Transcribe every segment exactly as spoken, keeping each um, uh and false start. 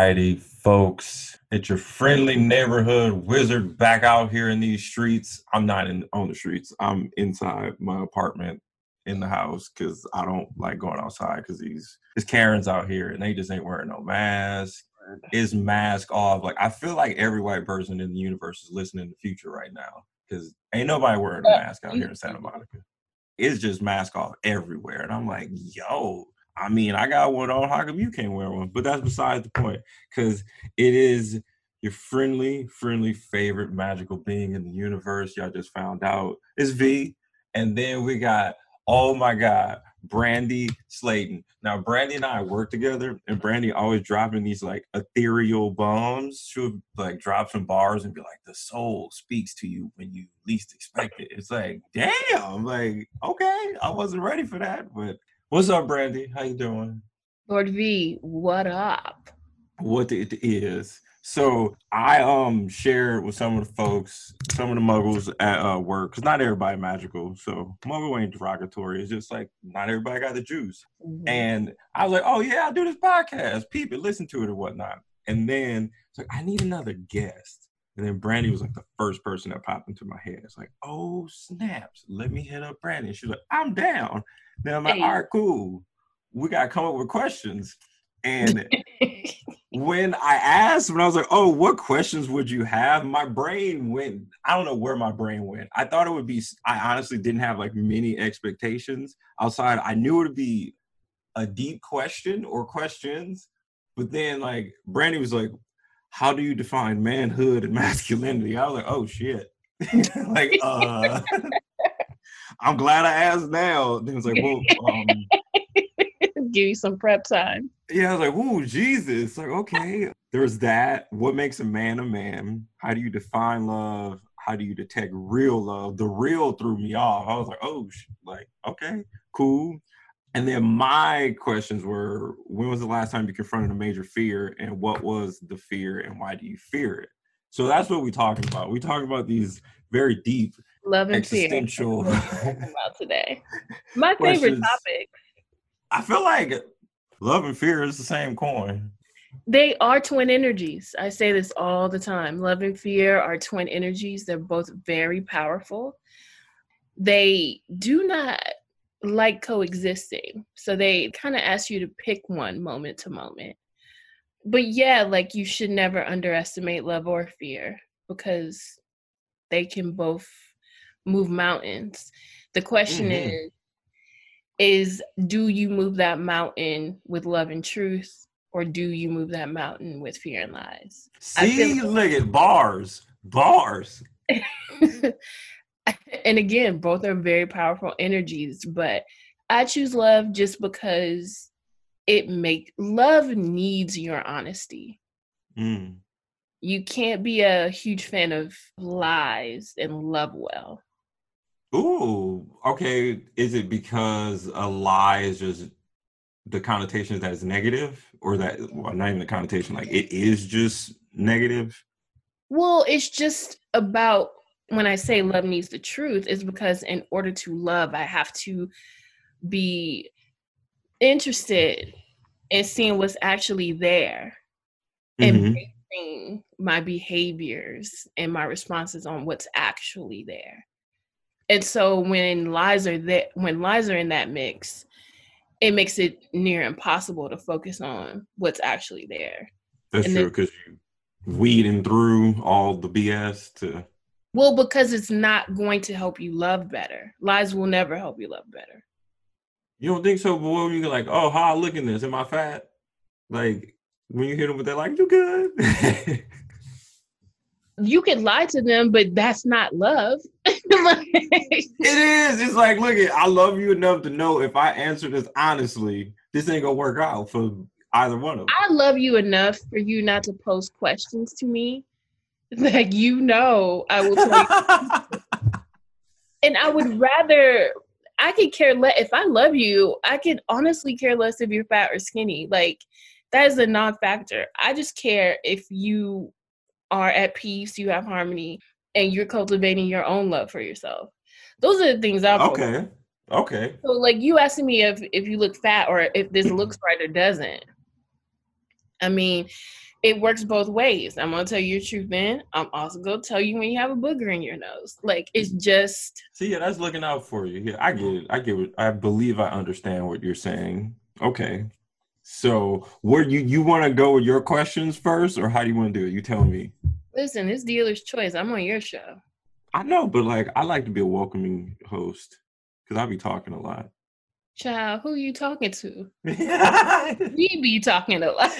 righty, folks. It's your friendly neighborhood wizard back out here in these streets. I'm not in on the streets. I'm inside my apartment in the house because I don't like going outside because these there's Karens out here and they just ain't wearing no mask. Is mask off. Like I feel like every white person in the universe is listening to Future right now because ain't nobody wearing a mask out here in Santa Monica. It's just mask off everywhere. And I'm like, yo, I mean, I got one on. How come you can't wear one? But that's besides the point, because it is your friendly, friendly favorite magical being in the universe. Y'all just found out it's V. And then we got, oh my God, Brandy Slayton. Now, Brandy and I work together, and Brandy always dropping these like ethereal bombs. She'll like drop some bars and be like, the soul speaks to you when you least expect it. It's like, damn, like, okay, I wasn't ready for that, but what's up, Brandy? How you doing? Lord V, what up? What it is. So I um shared with some of the folks, some of the muggles at uh, work, because not everybody magical. So muggle ain't derogatory. It's just like not everybody got the juice. Mm-hmm. And I was like, oh yeah, I'll do this podcast. People listen to it or whatnot. And then it's like, I need another guest. And then Brandy was like the first person that popped into my head. It's like, oh snaps, let me hit up Brandy. And she's like, I'm down. Then I'm like, hey. All right, cool. We gotta come up with questions. And when I asked, when I was like, oh, what questions would you have? My brain went, I don't know where my brain went. I thought it would be, I honestly didn't have like many expectations outside. I knew it would be a deep question or questions, but then like Brandy was like, how do you define manhood and masculinity? I was like, oh shit. like, uh, I'm glad I asked now. Then it was like, well, um, give you some prep time. Yeah, I was like, "Ooh, Jesus!" Like, okay, there's that. What makes a man a man? How do you define love? How do you detect real love? The real threw me off. I was like, "Oh, like, okay, cool." And then my questions were: when was the last time you confronted a major fear, and what was the fear, and why do you fear it? So that's what we're talking about. We're talking about these very deep, love and existential. Fear. That's what we're talking about today. My favorite topic. I feel like love and fear is the same coin. They are twin energies. I say this all the time. Love and fear are twin energies. They're both very powerful. They do not like coexisting. So they kind of ask you to pick one moment to moment. But yeah, like you should never underestimate love or fear because they can both move mountains. The question mm-hmm. is, is do you move that mountain with love and truth, or do you move that mountain with fear and lies? See, like- look at bars, bars. And again, both are very powerful energies, but I choose love just because it make love needs your honesty. Mm. You can't be a huge fan of lies and love well. Ooh, okay. Is it because a lie is just the connotation that is negative, or that, well, not even the connotation, like it is just negative? Well, it's just about, when I say love needs the truth, is because in order to love, I have to be interested in seeing what's actually there mm-hmm. and basing my behaviors and my responses on what's actually there. And so when lies are there, when lies are in that mix, it makes it near impossible to focus on what's actually there. That's and true, because you weeding through all the B S to. Well, because it's not going to help you love better. Lies will never help you love better. You don't think so? But when you're like, oh, how I look in this? Am I fat? Like when you hit them with that, like, you good? You can lie to them, but that's not love. It is. It's like, look, at I love you enough to know if I answer this honestly, this ain't gonna work out for either one of them. I love you enough for you not to pose questions to me. Like, you know, I will tell you. And I would rather, I could care less. If I love you, I could honestly care less if you're fat or skinny. Like, that is a non-factor. I just care if you are at peace, you have harmony, and you're cultivating your own love for yourself. Those are the things I'm okay. Focused. Okay. So, like, you asking me if, if you look fat or if this looks right or doesn't. I mean, it works both ways. I'm gonna tell you your truth then. I'm also gonna tell you when you have a booger in your nose. Like, it's just. See, yeah, that's looking out for you. Yeah, I get it. I get it. I believe I understand what you're saying. Okay. So, where you you want to go with your questions first, or how do you want to do it? You tell me. Listen, it's dealer's choice. I'm on your show. I know, but like, I like to be a welcoming host because I be talking a lot. Child, who you talking to? Yeah. We be talking a lot.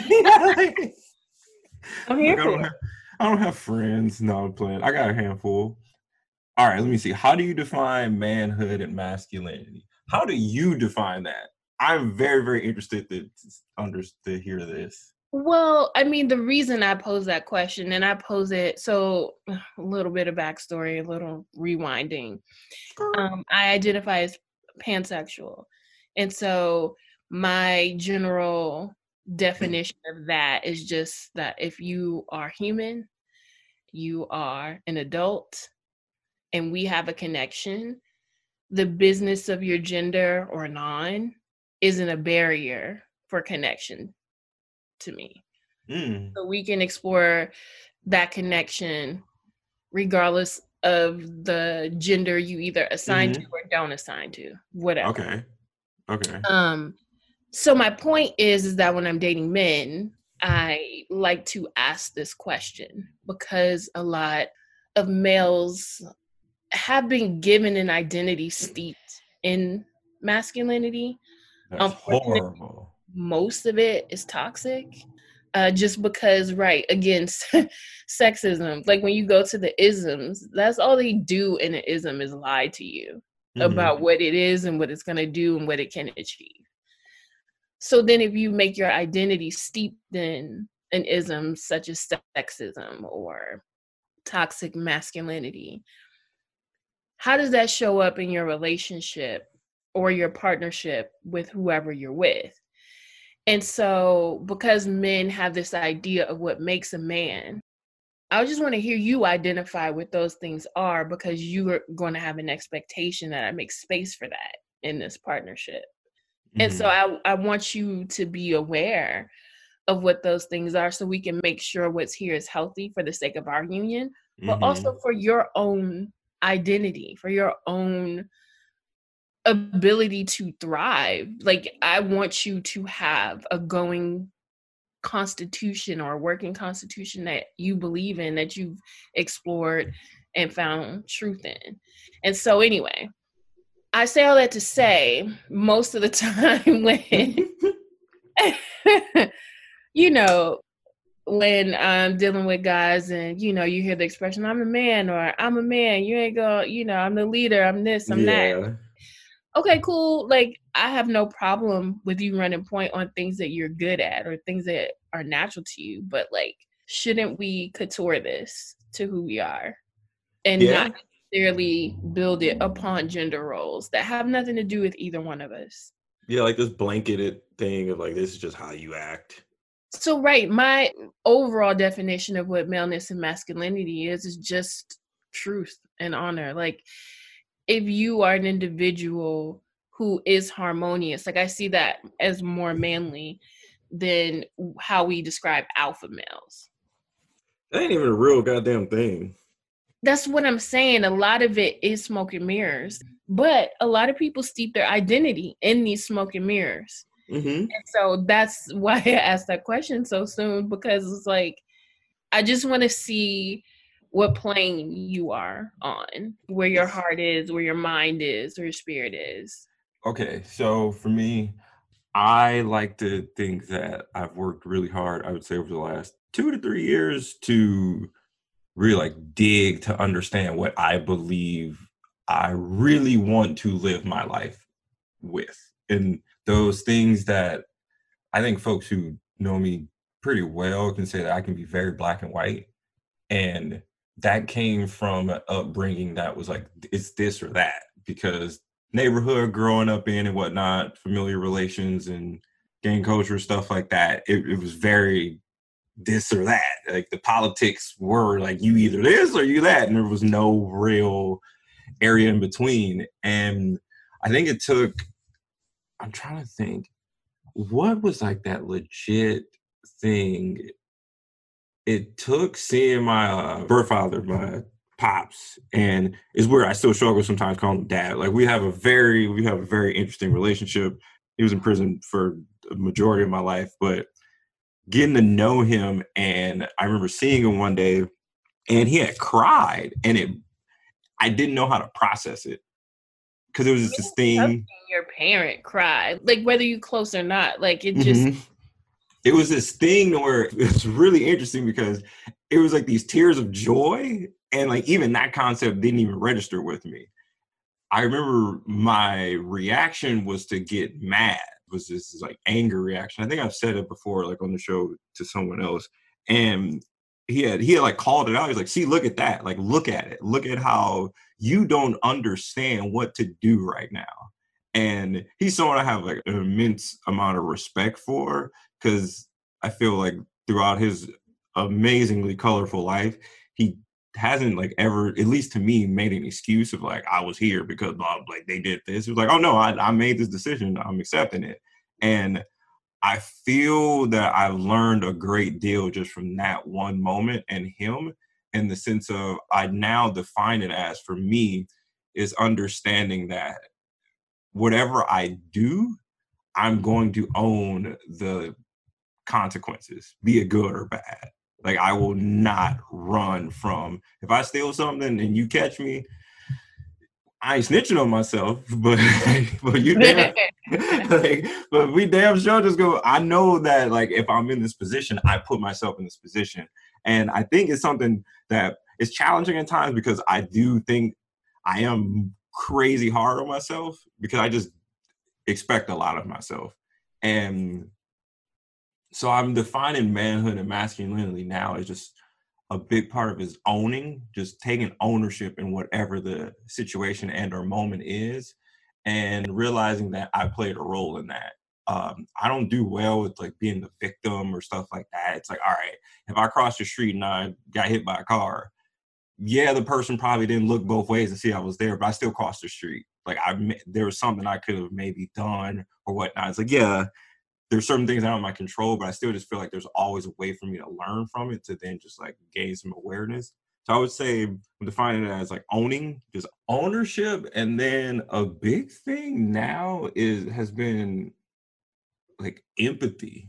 I'm here Like, I, for don't it. have, I don't have friends. No, I'm playing. I got a handful. All right, let me see. How do you define manhood and masculinity? How do you define that? I'm very, very interested to under to hear this. Well, I mean, the reason I pose that question, and I pose it, so a little bit of backstory, a little rewinding. Um, I identify as pansexual. And so my general definition of that is just that if you are human, you are an adult, and we have a connection, the business of your gender or non isn't a barrier for connection to me. Mm. So we can explore that connection regardless of the gender you either assign Mm-hmm. to or don't assign to, whatever. Okay. Okay. Um, so my point is, is that when I'm dating men, I like to ask this question because a lot of males have been given an identity steeped in masculinity. That's Unfortunately, horrible. most of it is toxic. Uh, just because, right, against sexism. Like when you go to the isms, that's all they do in an ism is lie to you Mm-hmm. about what it is and what it's going to do and what it can achieve. So then if you make your identity steeped in an ism such as sexism or toxic masculinity, how does that show up in your relationship or your partnership with whoever you're with? And so because men have this idea of what makes a man, I just want to hear you identify what those things are, because you are going to have an expectation that I make space for that in this partnership. Mm-hmm. And so I, I want you to be aware of what those things are so we can make sure what's here is healthy for the sake of our union, but mm-hmm. also for your own identity, for your own ability to thrive. Like, I want you to have a going constitution or a working constitution that you believe in, that you've explored and found truth in. And so anyway, I say all that to say, most of the time when, you know, when I'm dealing with guys and, you know, you hear the expression, I'm a man, or I'm a man, you ain't go, you know, I'm the leader, I'm this, I'm yeah. that. Okay, cool. Like, I have no problem with you running point on things that you're good at or things that are natural to you. But like, shouldn't we couture this to who we are and yeah. not necessarily build it upon gender roles that have nothing to do with either one of us? Yeah, like this blanketed thing of like, this is just how you act. So, right, my overall definition of what maleness and masculinity is, is just truth and honor. Like, if you are an individual who is harmonious, like I see that as more manly than how we describe alpha males. That ain't even a real goddamn thing. That's what I'm saying. A lot of it is smoke and mirrors, but a lot of people steep their identity in these smoke and mirrors. Mm-hmm. And so that's why I asked that question so soon, because it's like, I just want to see what plane you are on, where your heart is, where your mind is, where your spirit is. Okay, so for me, I like to think that I've worked really hard, I would say over the last two to three years to really like dig to understand what I believe I really want to live my life with. And those things that I think folks who know me pretty well can say that I can be very black and white. And that came from an upbringing that was like, it's this or that, because neighborhood growing up in and whatnot, familiar relations and gang culture, stuff like that, it, it was very this or that. Like the politics were like, you either this or you that, and there was no real area in between. And I think it took, I'm trying to think, what was like that legit thing it took seeing my uh, birth father, my pops, and it's where I still struggle sometimes calling him dad. Like we have a very, we have a very interesting relationship. He was in prison for the majority of my life, but getting to know him, and I remember seeing him one day, and he had cried, and it, I didn't know how to process it because it was just this thing. Your parent cry, like whether you close or not, like it just. Mm-hmm. It was this thing where it's really interesting because it was like these tears of joy, and like even that concept didn't even register with me. I remember my reaction was to get mad, was this like anger reaction. I think I've said it before, like on the show to someone else, and he had he had like called it out. He's like, "See, look at that! Like, look at it! Look at how you don't understand what to do right now." And he's someone I have like an immense amount of respect for, because I feel like throughout his amazingly colorful life, he hasn't like ever, at least to me, made an excuse of like, I was here because blah, like they did this. It was like, oh no, I, I made this decision. I'm accepting it. And I feel that I've learned a great deal just from that one moment and him, in the sense of I now define it as, for me, is understanding that whatever I do, I'm going to own the consequences, be it good or bad. Like I will not run from, if I steal something and you catch me, I ain't snitching on myself, but but you damn, like, but we damn sure just go. I know that like if I'm in this position, I put myself in this position, and I think it's something that is challenging at times because I do think I am crazy hard on myself because I just expect a lot of myself, and so I'm defining manhood and masculinity now as just a big part of is owning, just taking ownership in whatever the situation and or moment is, and realizing that I played a role in that. Um, I don't do well with like being the victim or stuff like that. It's like, all right, if I crossed the street and I got hit by a car, yeah, the person probably didn't look both ways and see I was there, but I still crossed the street. Like I, there was something I could have maybe done or whatnot. It's like, yeah, there's certain things out of my control, but I still just feel like there's always a way for me to learn from it to then just like gain some awareness. So I would say I'm defining it as like owning, just ownership. And then a big thing now is has been like empathy.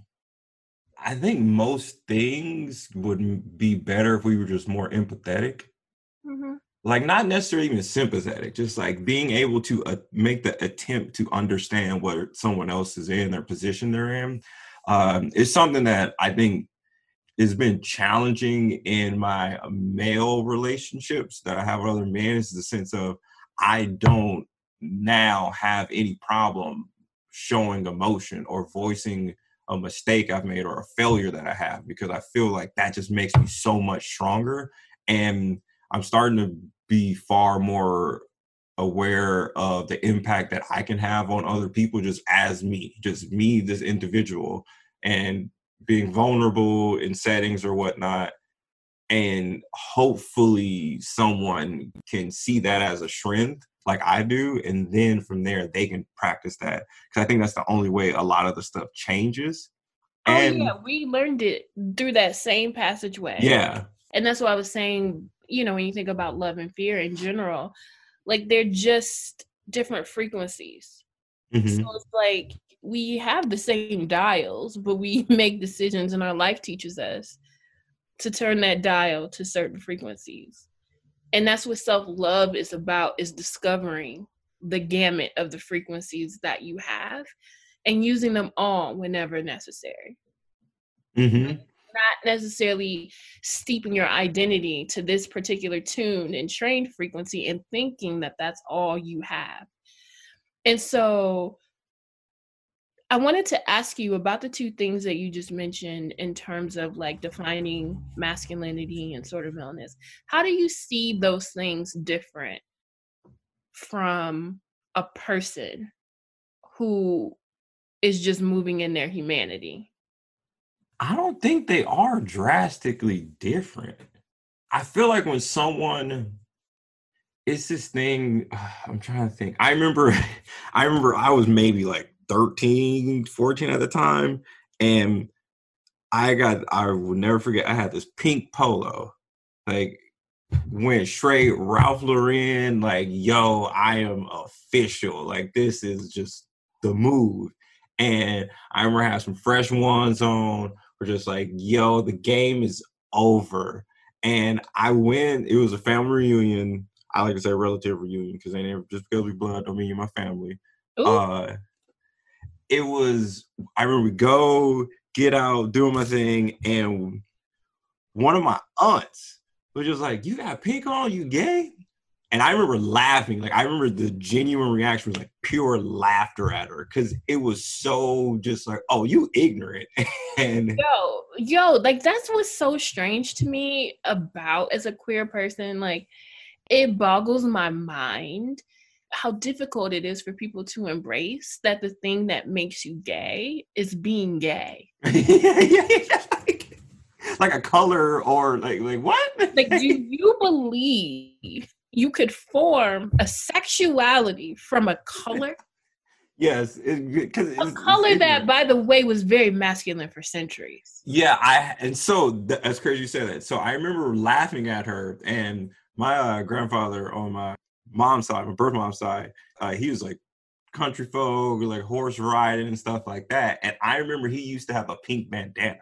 I think most things would be better if we were just more empathetic. Mm-hmm. Like not necessarily even sympathetic, just like being able to uh, make the attempt to understand what someone else is in, their position they're in. Um, it's something that I think has been challenging in my male relationships that I have with other men, is the sense of I don't now have any problem showing emotion or voicing a mistake I've made or a failure that I have, because I feel like that just makes me so much stronger. And I'm starting to be far more aware of the impact that I can have on other people just as me, just me, this individual, and being vulnerable in settings or whatnot. And hopefully someone can see that as a strength like I do. And then from there, they can practice that. Because I think that's the only way a lot of the stuff changes. Oh, and yeah, we learned it through that same passageway. Yeah. And that's why I was saying, you know, when you think about love and fear in general, like they're just different frequencies. Mm-hmm. So it's like we have the same dials, but we make decisions, and our life teaches us to turn that dial to certain frequencies. And that's what self-love is about, is discovering the gamut of the frequencies that you have and using them all whenever necessary. Mm-hmm. Not necessarily steeping your identity to this particular tune and trained frequency and thinking that that's all you have. And so I wanted to ask you about the two things that you just mentioned in terms of like defining masculinity and sort of maleness. How do you see those things different from a person who is just moving in their humanity? I don't think they are drastically different. I feel like when someone, it's this thing, I'm trying to think. I remember, I remember I was maybe like thirteen, fourteen at the time. And I got, I will never forget, I had this pink polo, like, went straight Ralph Lauren, like, yo, I am official. Like, this is just the move. And I remember having some fresh ones on. We're just like, yo, the game is over. And I went, it was a family reunion. I like to say relative reunion because they never, just because we blood don't mean you're my family. Ooh. Uh, it was, I remember we go, get out, doing my thing, and one of my aunts was just like, you got pink on, you gay? And I remember laughing. Like, I remember the genuine reaction was like pure laughter at her because it was so just like, oh, you ignorant. And yo, yo, like that's what's so strange to me about as a queer person. Like, it boggles my mind how difficult it is for people to embrace that the thing that makes you gay is being gay. yeah, yeah, yeah. Like, like a color or like, like what? Like, do you believe you could form a sexuality from a color? Yes, because it, a color it's that, by the way, was very masculine for centuries. Yeah, I and so that's crazy you said that. So I remember laughing at her, and my uh, grandfather on my mom's side, my birth mom's side, uh, he was like country folk, like horse riding and stuff like that. And I remember he used to have a pink bandana,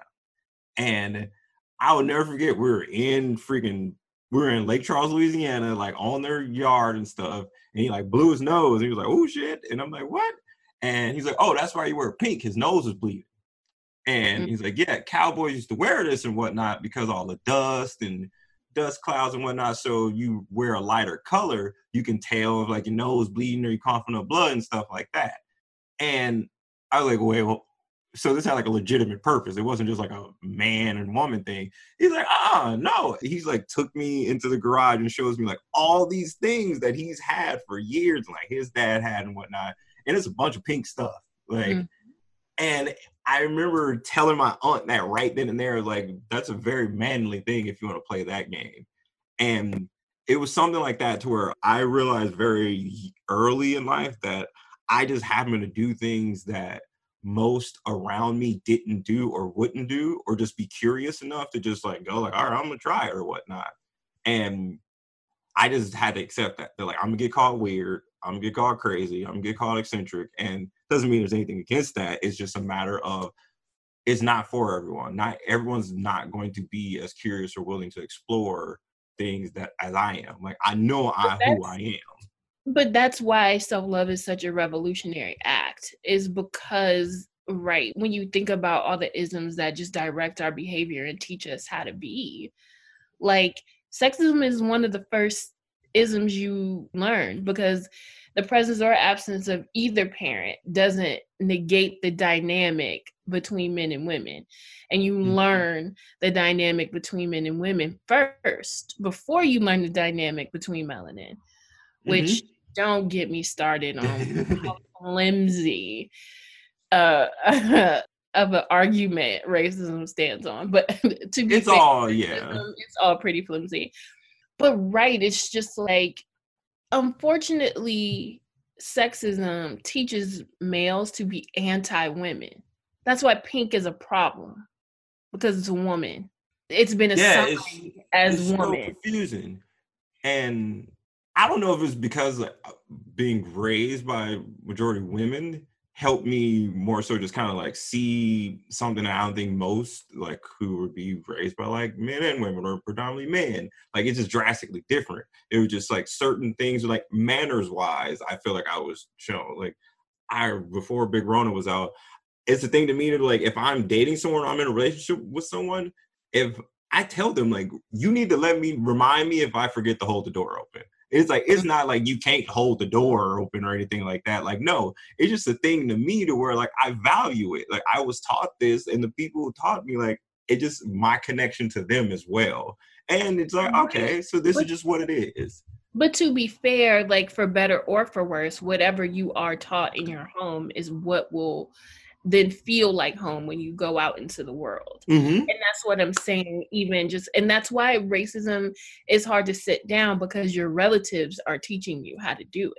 and I will never forget. We were in freaking, we were in Lake Charles, Louisiana, like on their yard and stuff. And he like blew his nose. And he was like, "Oh shit!" And I'm like, "What?" And he's like, "Oh, that's why you wear pink. His nose is bleeding." And he's like, yeah, cowboys used to wear this and whatnot because all the dust and dust clouds and whatnot. So you wear a lighter color, you can tell if like your nose bleeding or you're coughing up blood and stuff like that. And I was like, wait, well, so this had like a legitimate purpose. It wasn't just like a man and woman thing. He's like, ah, no. He's like took me into the garage and shows me like all these things that he's had for years, like his dad had and whatnot. And it's a bunch of pink stuff. Like, mm. And I remember telling my aunt that right then and there, like, that's a very manly thing if you want to play that game. And it was something like that to where I realized very early in life that I just happened to do things that most around me didn't do or wouldn't do, or just be curious enough to just like go like, all right, I'm gonna try it or whatnot. And I just had to accept that. They're like, I'm gonna get called weird, I'm gonna get called crazy, I'm gonna get called eccentric. And doesn't mean there's anything against that. It's just a matter of it's not for everyone. Not everyone's not going to be as curious or willing to explore things that as I am. Like I know I who I am. But that's why self-love is such a revolutionary act, is because, right, when you think about all the isms that just direct our behavior and teach us how to be, like sexism is one of the first isms you learn, because the presence or absence of either parent doesn't negate the dynamic between men and women. And you mm-hmm. learn the dynamic between men and women first before you learn the dynamic between melanin, which mm-hmm. don't get me started on how flimsy uh, of an argument racism stands on. But to be it's fair, all, yeah, it's all pretty flimsy. But right, it's just like, unfortunately, sexism teaches males to be anti-women. That's why pink is a problem, because it's a woman. It's been assigned yeah, it's, as it's woman. So confusing. And I don't know if it's because like, being raised by majority women helped me more so just kind of like see something that I don't think most like who would be raised by like men and women or predominantly men. Like it's just drastically different. It was just like certain things like manners wise, I feel like I was shown. Like I before Big Rona was out, it's a thing to me to like if I'm dating someone or I'm in a relationship with someone, if I tell them like you need to let me remind me if I forget to hold the door open. It's like, it's not like you can't hold the door open or anything like that. Like, no, it's just a thing to me to where like, I value it. Like I was taught this and the people who taught me, like, it just my connection to them as well. And it's like, okay, so this but, is just what it is. But to be fair, like for better or for worse, whatever you are taught in your home is what will then feel like home when you go out into the world. Mm-hmm. And that's what I'm saying, even just, and that's why racism is hard to sit down, because your relatives are teaching you how to do it.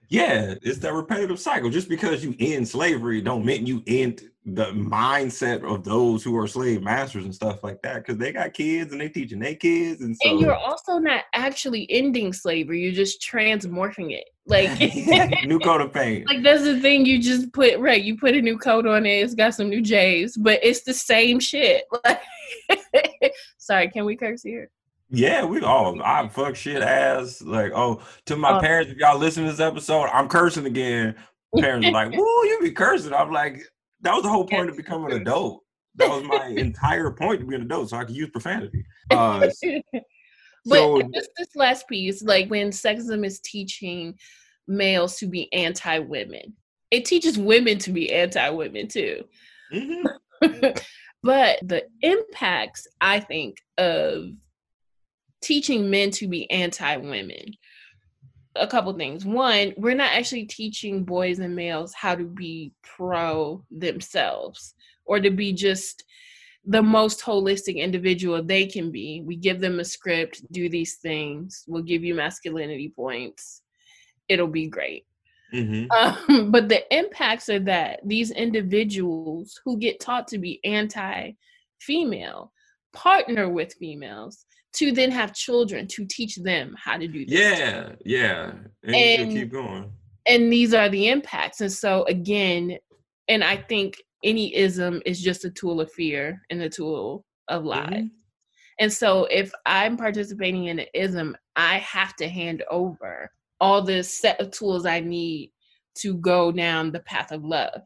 Yeah, it's that repetitive cycle. Just because you end slavery don't mean you end the mindset of those who are slave masters and stuff like that, because they got kids and they teaching their kids, and And you're so also not actually ending slavery. You're just transmorphing it. Like, new coat of paint. like that's the thing. You just put right. You put a new coat on it. It's got some new J's, but it's the same shit. Like, sorry, can we curse here? Yeah, we all I fuck shit ass. Like, oh, to my Um, parents, if y'all listen to this episode, I'm cursing again. Parents are like, woo, you be cursing. I'm like, that was the whole point of becoming an adult. That was my entire point to be an adult, so I could use profanity. Uh but so just this last piece, like when sexism is teaching males to be anti-women, it teaches women to be anti-women too. mm-hmm. But the impacts, I think, of teaching men to be anti-women, a couple things. One, we're not actually teaching boys and males how to be pro themselves or to be just the most holistic individual they can be. We give them a script, do these things, we'll give you masculinity points, it'll be great. Mm-hmm. Um, but the impacts are that these individuals who get taught to be anti-female partner with females to then have children to teach them how to do this. Yeah, yeah. And, and keep going. And these are the impacts. And so again, and I think any ism is just a tool of fear and a tool of lies. Mm-hmm. And so if I'm participating in an ism, I have to hand over all the set of tools I need to go down the path of love.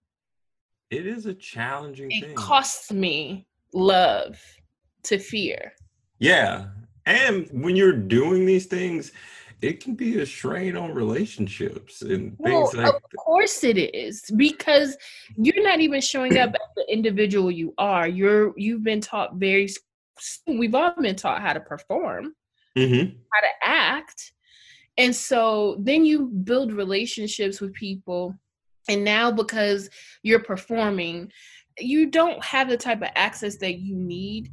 It is a challenging it thing. It costs me love to fear. Yeah. And when you're doing these things, it can be a strain on relationships and things well, like of course it is, because you're not even showing up as the individual you are. You're you've been taught very we've all been taught how to perform, mm-hmm. how to act. And so then you build relationships with people, and now because you're performing, you don't have the type of access that you need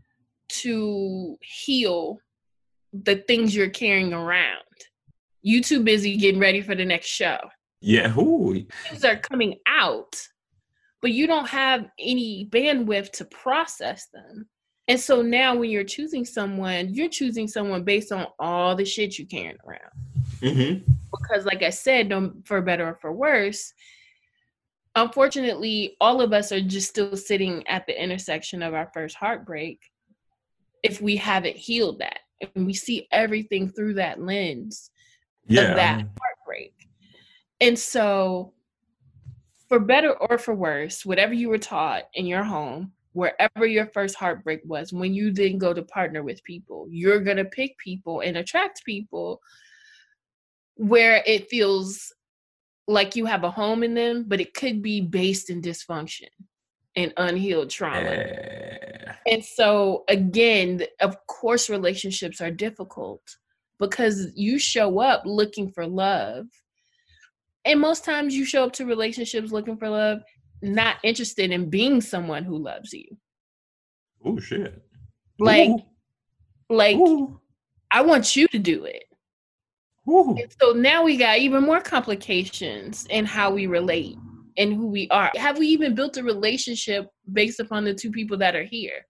to heal the things you're carrying around. You too busy getting ready for the next show. Yeah. Ooh. Things are coming out, but you don't have any bandwidth to process them. And so now when you're choosing someone, you're choosing someone based on all the shit you're carrying around. Mm-hmm. Because like I said, no, for better or for worse, unfortunately, all of us are just still sitting at the intersection of our first heartbreak if we haven't healed that. And we see everything through that lens yeah. of that heartbreak. And so for better or for worse, whatever you were taught in your home, wherever your first heartbreak was, when you then go to partner with people, you're going to pick people and attract people where it feels like you have a home in them, but it could be based in dysfunction and unhealed trauma. Yeah. And so again, of course, relationships are difficult because you show up looking for love. And most times you show up to relationships looking for love, not interested in being someone who loves you. Oh, shit. Like, Ooh. like Ooh. I want you to do it. Ooh. And so now we got even more complications in how we relate and who we are. Have we even built a relationship based upon the two people that are here?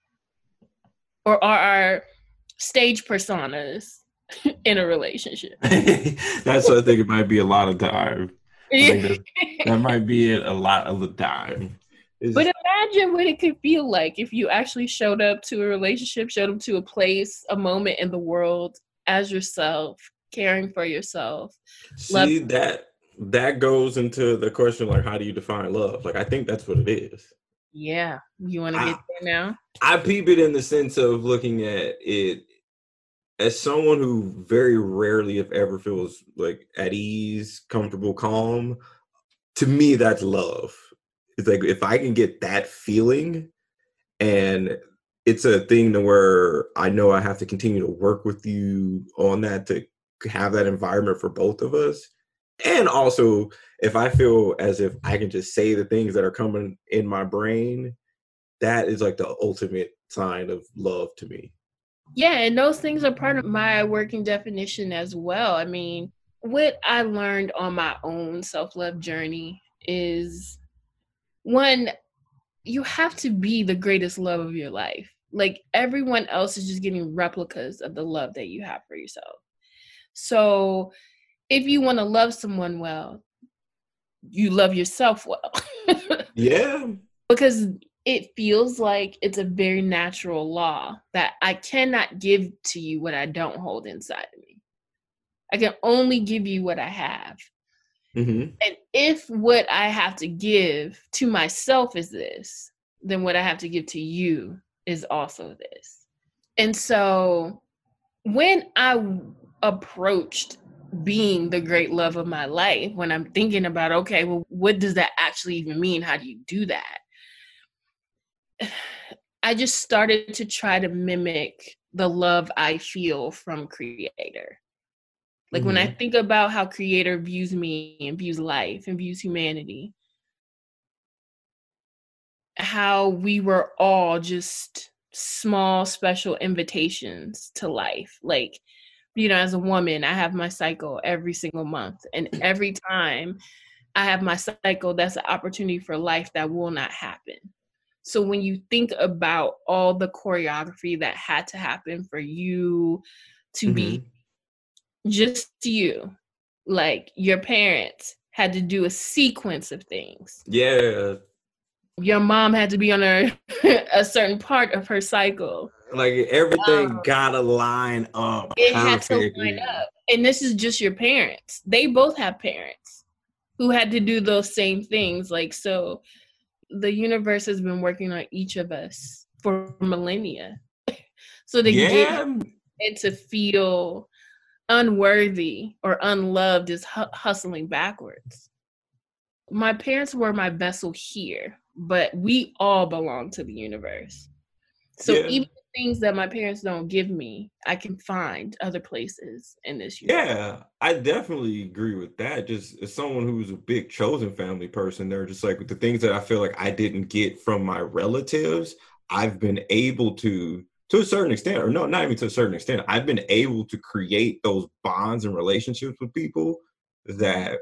Or are our stage personas in a relationship? That's what I think it might be a lot of time. I think that, that might be it a lot of the time. It's but imagine what it could feel like if you actually showed up to a relationship, showed up to a place, a moment in the world as yourself, caring for yourself. See, love- that that goes into the question, like, how do you define love? Like, I think that's what it is. Yeah. You want to get there now? I peep it in the sense of looking at it as someone who very rarely, if ever, feels like at ease, comfortable, calm. To me, that's love. It's like if I can get that feeling, and it's a thing to where I know I have to continue to work with you on that to have that environment for both of us. And also, if I feel as if I can just say the things that are coming in my brain, that is like the ultimate sign of love to me. Yeah, and those things are part of my working definition as well. I mean, what I learned on my own self-love journey is, one, you have to be the greatest love of your life. Like, everyone else is just getting replicas of the love that you have for yourself. So if you want to love someone well, you love yourself well. Yeah. Because it feels like it's a very natural law that I cannot give to you what I don't hold inside of me. I can only give you what I have. Mm-hmm. And if what I have to give to myself is this, then what I have to give to you is also this. And so when I approached being the great love of my life, when I'm thinking about, okay, well, what does that actually even mean? How do you do that? I just started to try to mimic the love I feel from Creator. Like, mm-hmm. when I think about how Creator views me and views life and views humanity, how we were all just small, special invitations to life. Like, you know, as a woman, I have my cycle every single month. And every time I have my cycle, that's an opportunity for life that will not happen. So when you think about all the choreography that had to happen for you to mm-hmm. be just you, like your parents had to do a sequence of things. Yeah. Your mom had to be on a, a certain part of her cycle. Like, everything um, gotta line up. It perfectly. Had to line up. And this is just your parents. They both have parents who had to do those same things. Like, so the universe has been working on each of us for millennia. So to yeah. get it to feel unworthy or unloved is hu- hustling backwards. My parents were my vessel here, but we all belong to the universe. So yeah. even the things that my parents don't give me, I can find other places in this universe. Yeah, I definitely agree with that. Just as someone who's a big chosen family person, they're just like the things that I feel like I didn't get from my relatives, I've been able to, to a certain extent, or no, not even to a certain extent, I've been able to create those bonds and relationships with people that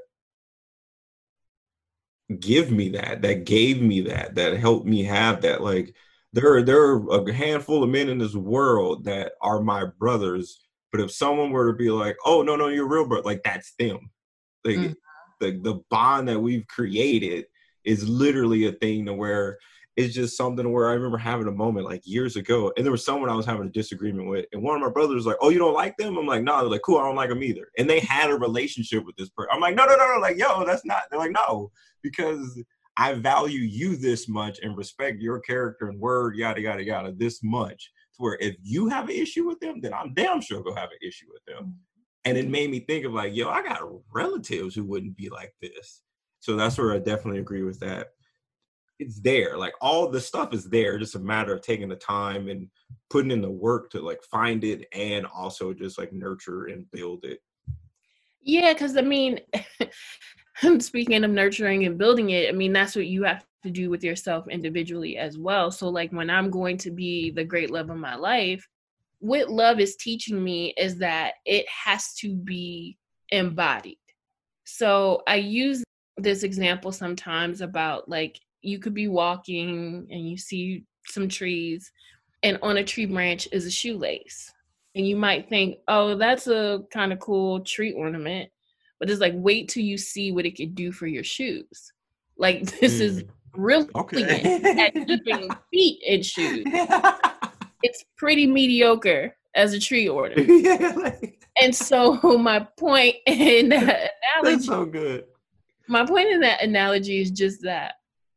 give me that, that gave me that, that helped me have that. Like, there, there are a handful of men in this world that are my brothers, but if someone were to be like, oh, no, no, you're real brother, like, that's them. Like, mm. the, the bond that we've created is literally a thing to where it's just something where I remember having a moment like years ago, and there was someone I was having a disagreement with, and one of my brothers was like, oh, you don't like them? I'm like, no. They're like, cool, I don't like them either. And they had a relationship with this person. I'm like, no, no, no, no. Like, yo, that's not. They're like, no, because I value you this much and respect your character and word, yada, yada, yada, this much. To where if you have an issue with them, then I'm damn sure gonna have an issue with them. And it made me think of like, yo, I got relatives who wouldn't be like this. So that's where I definitely agree with that. It's there, like all the stuff is there, just a matter of taking the time and putting in the work to like find it and also just like nurture and build it. Yeah, because I mean, speaking of nurturing and building it, I mean, that's what you have to do with yourself individually as well. So like when I'm going to be the great love of my life, what love is teaching me is that it has to be embodied. So I use this example sometimes about like, you could be walking and you see some trees, and on a tree branch is a shoelace. And you might think, oh, that's a kind of cool tree ornament. But it's like, wait till you see what it could do for your shoes. Like, this mm. is brilliant okay. at keeping feet in shoes. It's pretty mediocre as a tree ornament. Yeah, like... And so my point in that analogy, that's so good. My point in that analogy is just that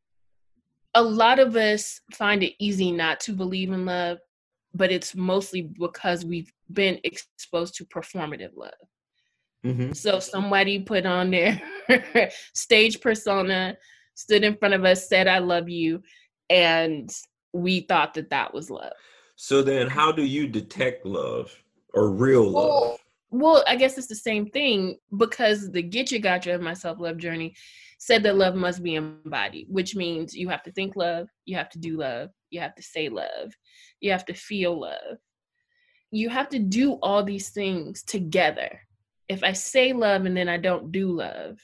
a lot of us find it easy not to believe in love, but it's mostly because we've been exposed to performative love. Mm-hmm. So somebody put on their stage persona, stood in front of us, said, I love you, and we thought that that was love. So then how do you detect love or real love? Well, well I guess it's the same thing, because the Getcha Gotcha of my self-love journey said that love must be embodied, which means you have to think love, you have to do love, you have to say love, you have to feel love. You have to do all these things together. If I say love and then I don't do love,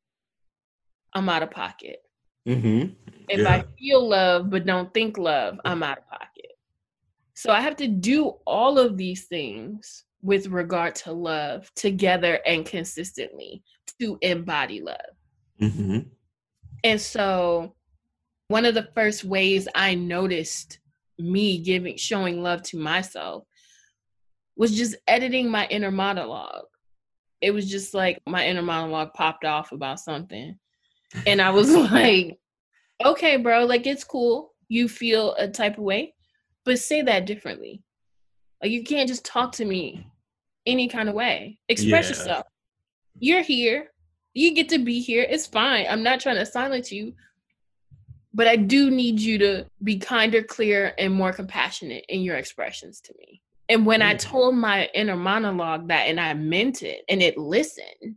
I'm out of pocket. Mm-hmm. If Yeah. I feel love but don't think love, I'm out of pocket. So I have to do all of these things with regard to love together and consistently to embody love. Mm-hmm. And so one of the first ways I noticed me giving showing love to myself was just editing my inner monologue. It was just like my inner monologue popped off about something. And I was like, okay, bro, like it's cool. You feel a type of way, but say that differently. Like you can't just talk to me any kind of way. Express Yeah. yourself. You're here. You get to be here. It's fine. I'm not trying to silence you, but I do need you to be kinder, clearer, and more compassionate in your expressions to me. And when I told my inner monologue that and I meant it and it listened,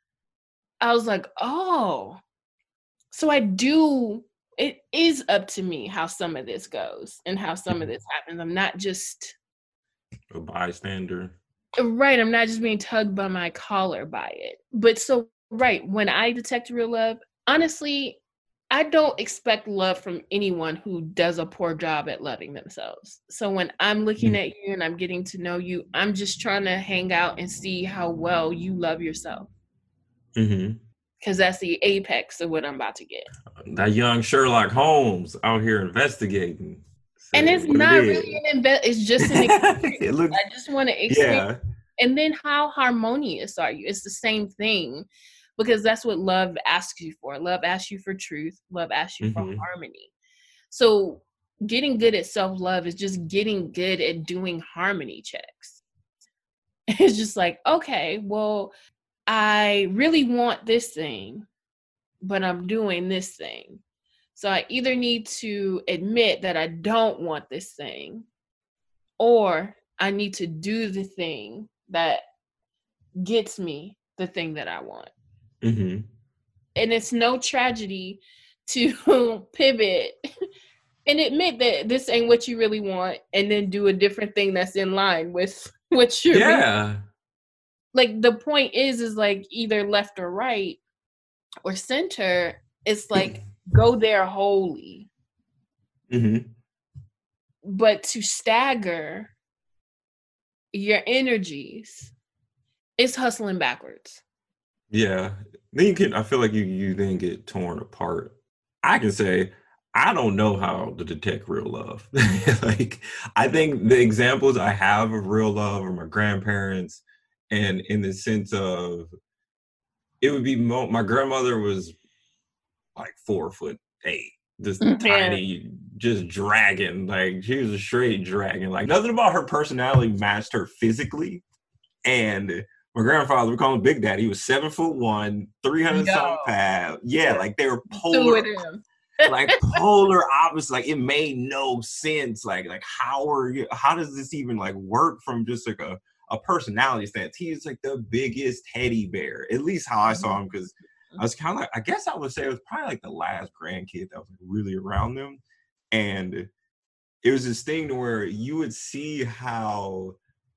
I was like, oh, so I do, it is up to me how some of this goes and how some of this happens. I'm not just a bystander. Right. I'm not just being tugged by my collar by it. But so, right, when I detect real love, honestly, I don't expect love from anyone who does a poor job at loving themselves. So when I'm looking at you and I'm getting to know you, I'm just trying to hang out and see how well you love yourself. Mm-hmm. Because that's the apex of what I'm about to get. That young Sherlock Holmes out here investigating. And it's not it really an invest. It's just an experience. It looks, I just want to experience. yeah. And then how harmonious are you? It's the same thing. Because that's what love asks you for. Love asks you for truth. Love asks you mm-hmm. for harmony. So getting good at self-love is just getting good at doing harmony checks. It's just like, okay, well, I really want this thing, but I'm doing this thing. So I either need to admit that I don't want this thing, or I need to do the thing that gets me the thing that I want. Mm-hmm. And it's no tragedy to pivot and admit that this ain't what you really want, and then do a different thing that's in line with what you're yeah really, like the point is is like either left or right or center. It's like go there wholly. Mm-hmm. But to stagger your energies is hustling backwards. Yeah. Then you can, I feel like you, you then get torn apart. I can say, I don't know how to detect real love. Like, I think the examples I have of real love are my grandparents, and in the sense of, it would be, mo- my grandmother was like four foot eight, this yeah. tiny, just dragon. Like, she was a straight dragon. Like, nothing about her personality matched her physically. And my grandfather, we call him Big Daddy, he was seven foot one, three hundred some pounds. Yeah, like they were polar, like polar opposites. Like it made no sense. Like, like how are you? How does this even like work from just like a, a personality stance? He's like the biggest teddy bear, at least how I saw him, because I was kind of like, I guess I would say it was probably like the last grandkid that was really around them, and it was this thing to where you would see how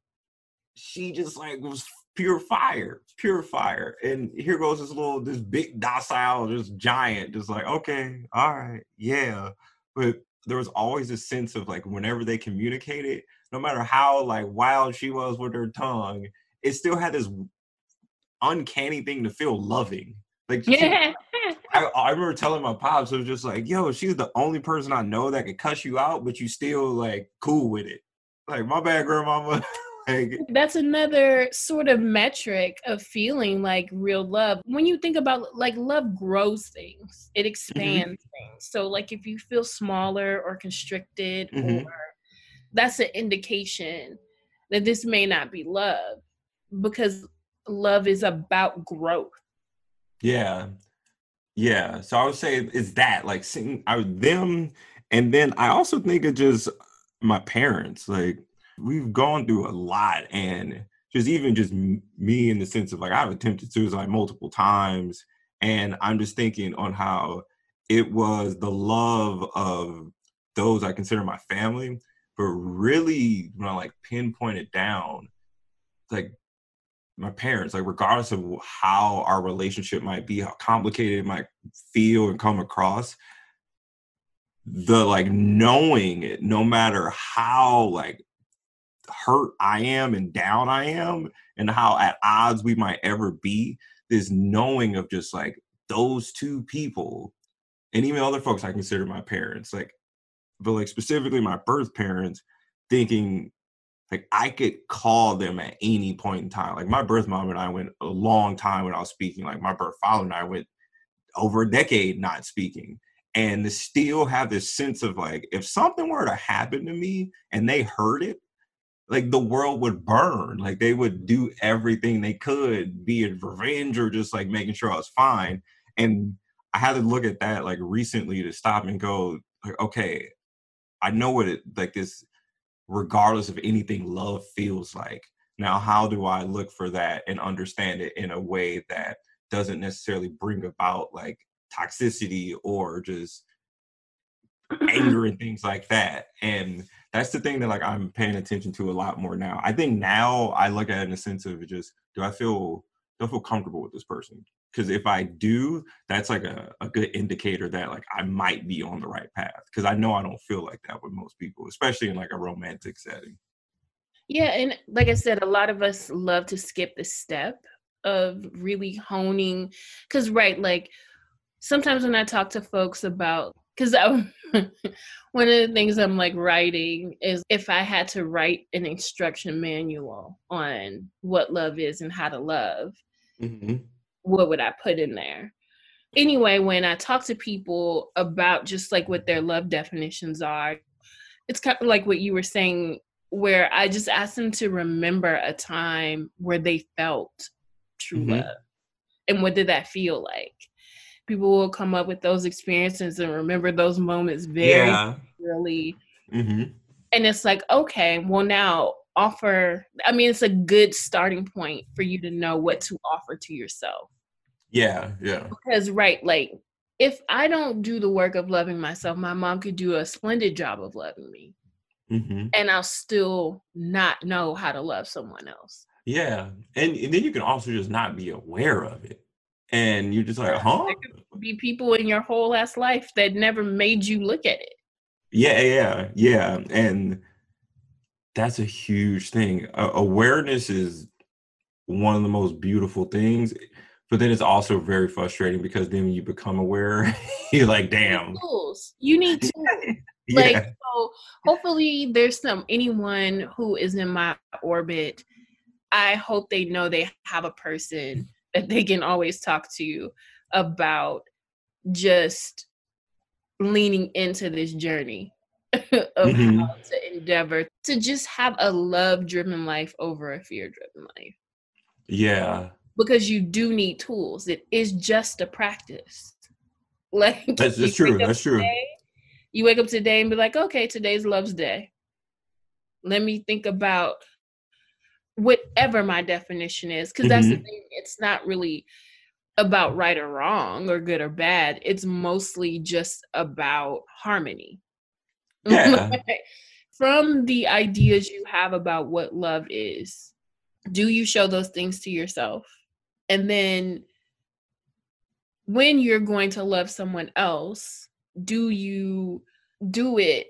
she just like was pure fire, pure fire. And here goes this little, this big docile, just giant, just like, okay, all right, yeah. But there was always a sense of like, whenever they communicated, no matter how like wild she was with her tongue, it still had this uncanny thing to feel loving. Like, yeah. She, I, I remember telling my pops, it was just like, yo, she's the only person I know that could cuss you out, but you still like cool with it. Like, my bad, grandmama. Like, that's another sort of metric of feeling like real love. When you think about like love grows things, it expands mm-hmm. things. So like if you feel smaller or constricted, mm-hmm. or that's an indication that this may not be love, because love is about growth. Yeah. Yeah. So I would say it's that, like seeing I them, and then I also think of just my parents. Like, we've gone through a lot, and just even just me in the sense of like I've attempted suicide multiple times, and I'm just thinking on how it was the love of those I consider my family, but really when I like pinpoint it down, like my parents, like regardless of how our relationship might be, how complicated it might feel and come across, the like knowing it, no matter how like hurt I am and down I am and how at odds we might ever be, this knowing of just like those two people and even other folks I consider my parents, like, but like specifically my birth parents, thinking like I could call them at any point in time. Like my birth mom and I went a long time without speaking. Like my birth father and I went over a decade not speaking. And to still have this sense of like, if something were to happen to me and they heard it, like the world would burn. Like they would do everything they could, be it revenge or just like making sure I was fine. And I had to look at that like recently to stop and go, like, okay, I know what it like this, regardless of anything love feels like. Now, how do I look for that and understand it in a way that doesn't necessarily bring about like toxicity or just anger and things like that? And that's the thing that like I'm paying attention to a lot more now. I think now I look at it in a sense of just, do I feel do I feel comfortable with this person? Because if I do, that's like a, a good indicator that like I might be on the right path. Because I know I don't feel like that with most people, especially in like a romantic setting. Yeah, and like I said, a lot of us love to skip the step of really honing. Because right, like sometimes when I talk to folks about, because one of the things I'm like writing is if I had to write an instruction manual on what love is and how to love, mm-hmm. what would I put in there? Anyway, when I talk to people about just like what their love definitions are, it's kind of like what you were saying, where I just ask them to remember a time where they felt true mm-hmm. love. And what did that feel like? People will come up with those experiences and remember those moments very yeah. clearly. Mm-hmm. And it's like, okay, well now offer, I mean, it's a good starting point for you to know what to offer to yourself. Yeah, yeah. Because, right, like, if I don't do the work of loving myself, my mom could do a splendid job of loving me. Mm-hmm. And I'll still not know how to love someone else. Yeah. And, and then you can also just not be aware of it. And you're just like, huh? There could be people in your whole ass life that never made you look at it. Yeah, yeah, yeah. And that's a huge thing. Uh, awareness is one of the most beautiful things, but then it's also very frustrating because then when you become aware, you're like, damn. You need tools. You need tools. Yeah. Like, so hopefully there's some, anyone who is in my orbit, I hope they know they have a person that they can always talk to about just leaning into this journey of mm-hmm. how to endeavor to just have a love-driven life over a fear-driven life. Yeah. Because you do need tools. It is just a practice. Like that's, that's true. That's true. Today, you wake up today and be like, okay, today's love's day. Let me think about whatever my definition is. Because mm-hmm. that's the thing. It's not really about right or wrong or good or bad. It's mostly just about harmony. Yeah. From the ideas you have about what love is, do you show those things to yourself? And then when you're going to love someone else, do you do it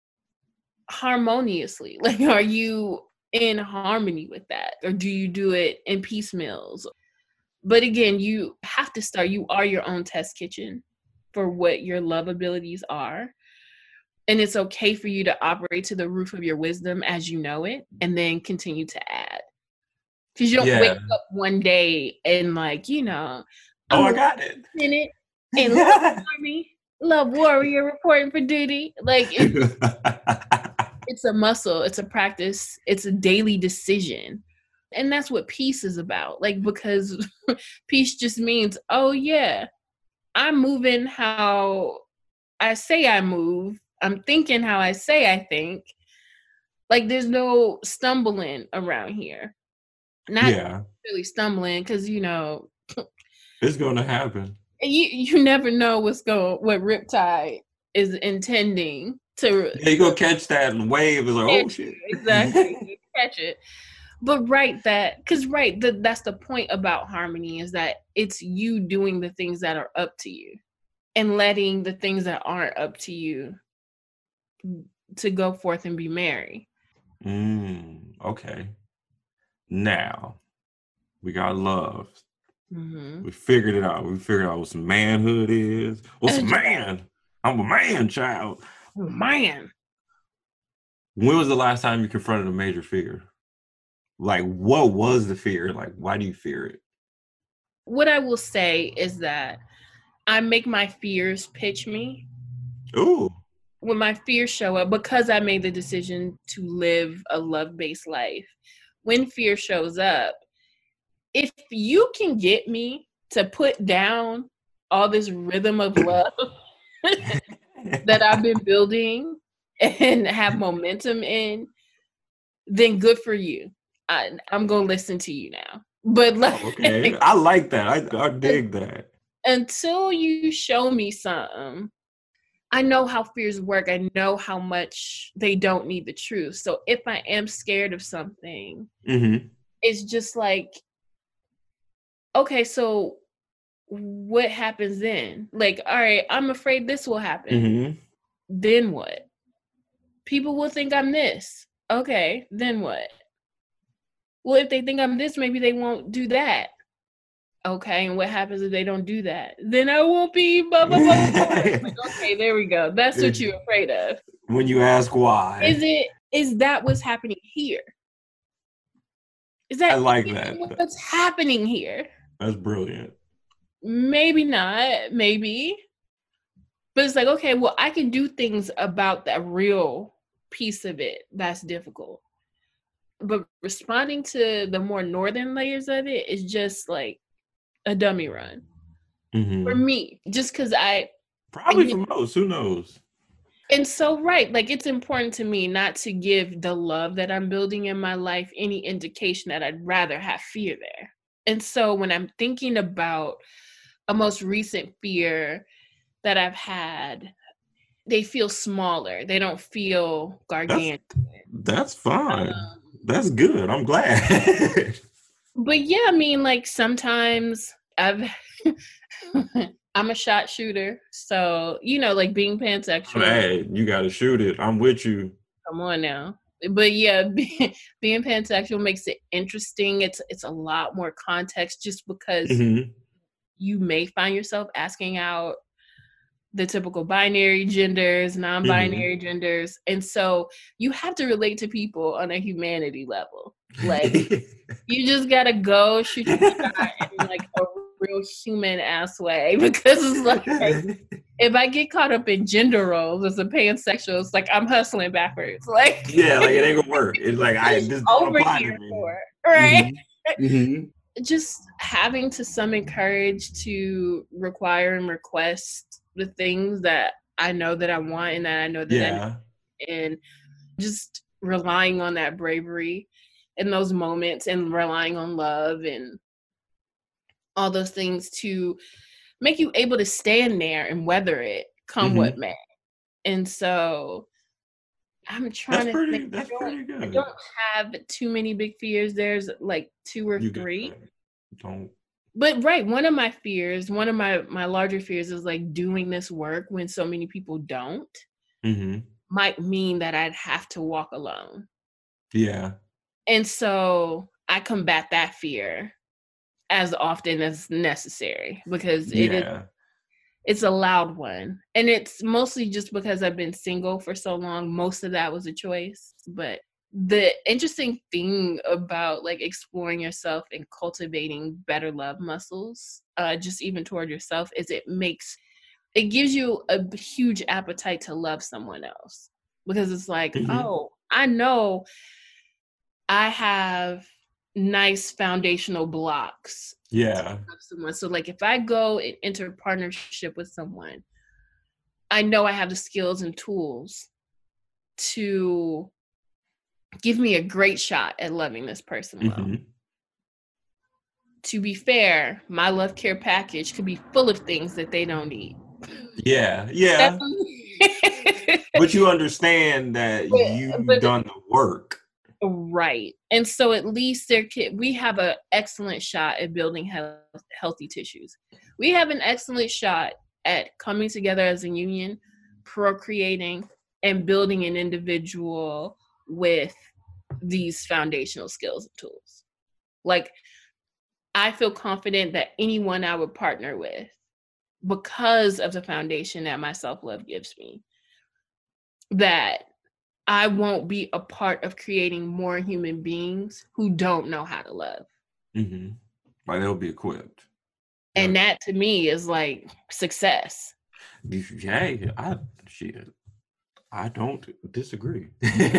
harmoniously? Like, are you in harmony with that? Or do you do it in piecemeals? But again, you have to start. You are your own test kitchen for what your love abilities are. And it's okay for you to operate to the roof of your wisdom as you know it, and then continue to add. Because you don't yeah. wake up one day and like, you know, oh, I got it. In it and love army, love warrior reporting for duty. Like it's, it's a muscle, it's a practice, it's a daily decision. And that's what peace is about. Like, because peace just means, oh yeah, I'm moving how I say I move. I'm thinking how I say I think. Like there's no stumbling around here. Not yeah. really stumbling, because you know it's gonna happen. You you never know what's going what Riptide is intending to. Yeah, you go catch that wave. It's like, oh shit. Exactly. You catch it. But right, that because right, the, that's the point about harmony is that it's you doing the things that are up to you and letting the things that aren't up to you to go forth and be merry. Mm, okay. Now we got love. Mm-hmm. We figured it out. We figured out what some manhood is. What's a man? I'm a man, child. Oh, man. When was the last time you confronted a major fear? Like, what was the fear? Like, why do you fear it? What I will say is that I make my fears pitch me. Ooh. When my fears show up, because I made the decision to live a love-based life, when fear shows up, if you can get me to put down all this rhythm of love that I've been building and have momentum in, then good for you. I, I'm going to listen to you now. But like, oh, okay, I like that. I, I dig that. Until you show me something, I know how fears work. I know how much they don't need the truth. So if I am scared of something, mm-hmm. it's just like, okay, so what happens then? Like, all right, I'm afraid this will happen. Mm-hmm. Then what? People will think I'm this. Okay, then what? Well, if they think I'm this, maybe they won't do that. Okay, and what happens if they don't do that? Then I won't be blah, blah, blah, blah. Like, okay, there we go. That's what you're afraid of. When you ask why. Is it, is that what's happening here? Is that I like that. What's happening here? That's brilliant. Maybe not, maybe. But it's like, okay, well, I can do things about that real piece of it that's difficult. But responding to the more northern layers of it is just like a dummy run. Mm-hmm. For me, just because I... Probably I, for most, who knows? And so, right, like it's important to me not to give the love that I'm building in my life any indication that I'd rather have fear there. And so when I'm thinking about a most recent fear that I've had, they feel smaller. They don't feel gargantuan. That's, that's fine. Um, that's good. I'm glad. But yeah, I mean, like sometimes I've... I'm a shot shooter, so you know, like being pansexual. Hey, you gotta shoot it. I'm with you. Come on now, but yeah, being, being pansexual makes it interesting. It's it's a lot more context, just because mm-hmm. you may find yourself asking out the typical binary genders, non-binary mm-hmm. genders, and so you have to relate to people on a humanity level. Like you just gotta go shoot your shot in like a real human ass way, because it's like if I get caught up in gender roles as a pansexual, it's like I'm hustling backwards. Like yeah, like it ain't gonna work. It's like I just over here for right. Mm-hmm. Mm-hmm. Just having to summon courage to require and request the things that I know that I want and that I know that yeah. I need, and just relying on that bravery in those moments and relying on love and all those things to make you able to stand there and weather it, come mm-hmm. what may. And so I'm trying that's to pretty, think. that's I pretty good. I don't have too many big fears. There's like two or you three. Don't. But right, one of my fears, one of my, my larger fears is like doing this work when so many people don't mm-hmm. might mean that I'd have to walk alone. Yeah. And so I combat that fear as often as necessary, because it yeah. is it's a loud one, and it's mostly just because I've been single for so long. Most of that was a choice. But the interesting thing about like exploring yourself and cultivating better love muscles, uh just even toward yourself, is it makes it gives you a huge appetite to love someone else, because it's like mm-hmm. oh, I know I have nice foundational blocks. Yeah. Someone. So like if I go and enter partnership with someone, I know I have the skills and tools to give me a great shot at loving this person well. Mm-hmm. To be fair, my love care package could be full of things that they don't need. Yeah, yeah. But you understand that but, you've but, done the work. right. And so at least there can, we have an excellent shot at building health, healthy tissues. We have an excellent shot at coming together as a union, procreating, and building an individual with these foundational skills and tools. Like, I feel confident that anyone I would partner with, because of the foundation that my self-love gives me, that I won't be a part of creating more human beings who don't know how to love. Mm-hmm. Like, they'll be equipped. And yeah. That to me is like success. Hey, I shit. I don't disagree.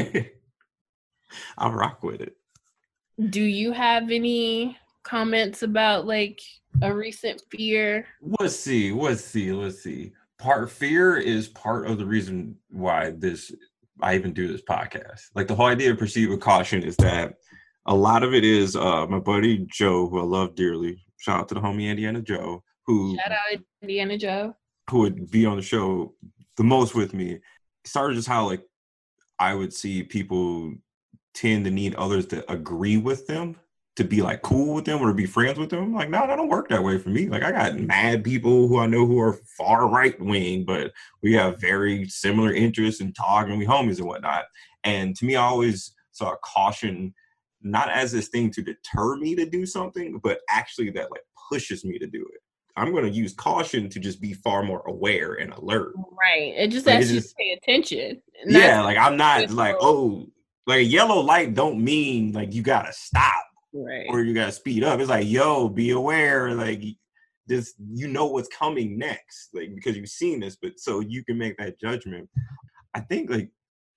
I'll rock with it. Do you have any comments about like a recent fear? Let's see. Let's see. Let's see. Part fear is part of the reason why this I even do this podcast. Like, the whole idea of proceed with caution is that a lot of it is uh, my buddy Joe, who I love dearly. Shout out to the homie Indiana Joe, who shout out Indiana Joe, who would be on the show the most with me. It started just how like I would see people tend to need others to agree with them, to be like cool with them or to be friends with them. I'm like, no, that don't work that way for me. Like, I got mad people who I know who are far right wing, but we have very similar interests in talking, and we homies and whatnot. And to me, I always saw caution not as this thing to deter me to do something, but actually that like pushes me to do it. I'm going to use caution to just be far more aware and alert. Right. It just like, asks you to pay attention. Yeah. Like, I'm not like, oh, like a yellow light don't mean like you got to stop. Right. Or you gotta speed up. It's like, yo, be aware, like this, you know what's coming next, like because you've seen this, but so you can make that judgment. I think like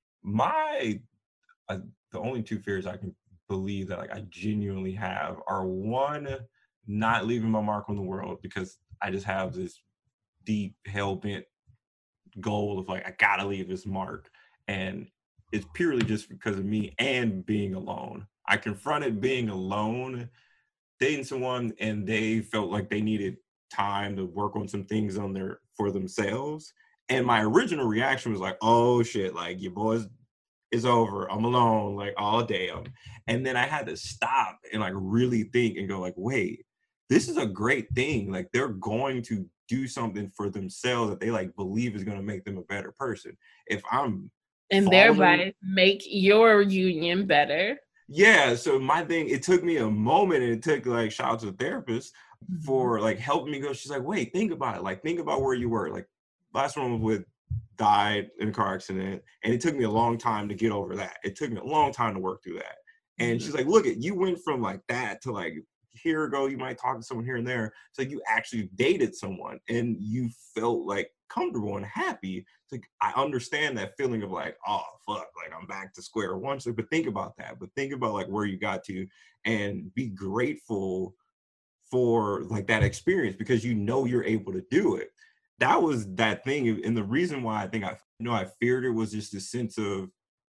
my uh, the only two fears I can believe that like I genuinely have are, one, not leaving my mark on the world, because I just have this deep hell-bent goal of like I gotta leave this mark, and it's purely just because of me and being alone. I confronted being alone, dating someone, and they felt like they needed time to work on some things on their for themselves. And my original reaction was like, oh shit, like your boys is over. I'm alone, like, oh damn. And then I had to stop and like really think and go like, wait, this is a great thing. Like, they're going to do something for themselves that they like believe is going to make them a better person. If I'm and following, thereby make your union better. Yeah, so my thing, it took me a moment, and it took like shout out to the therapist for like helping me go. She's like, wait, think about it. Like, think about where you were. Like, last one was with died in a car accident, and it took me a long time to get over that. It took me a long time to work through that. And mm-hmm. she's like, look, at you went from like that to like here ago, you might talk to someone here and there. So you actually dated someone, and you felt like comfortable and happy. Like, I understand that feeling of like, oh fuck, like I'm back to square one. So, but think about that. But think about like where you got to, and be grateful for like that experience, because you know you're able to do it. That was that thing, and the reason why I think I you know I feared it was just a sense of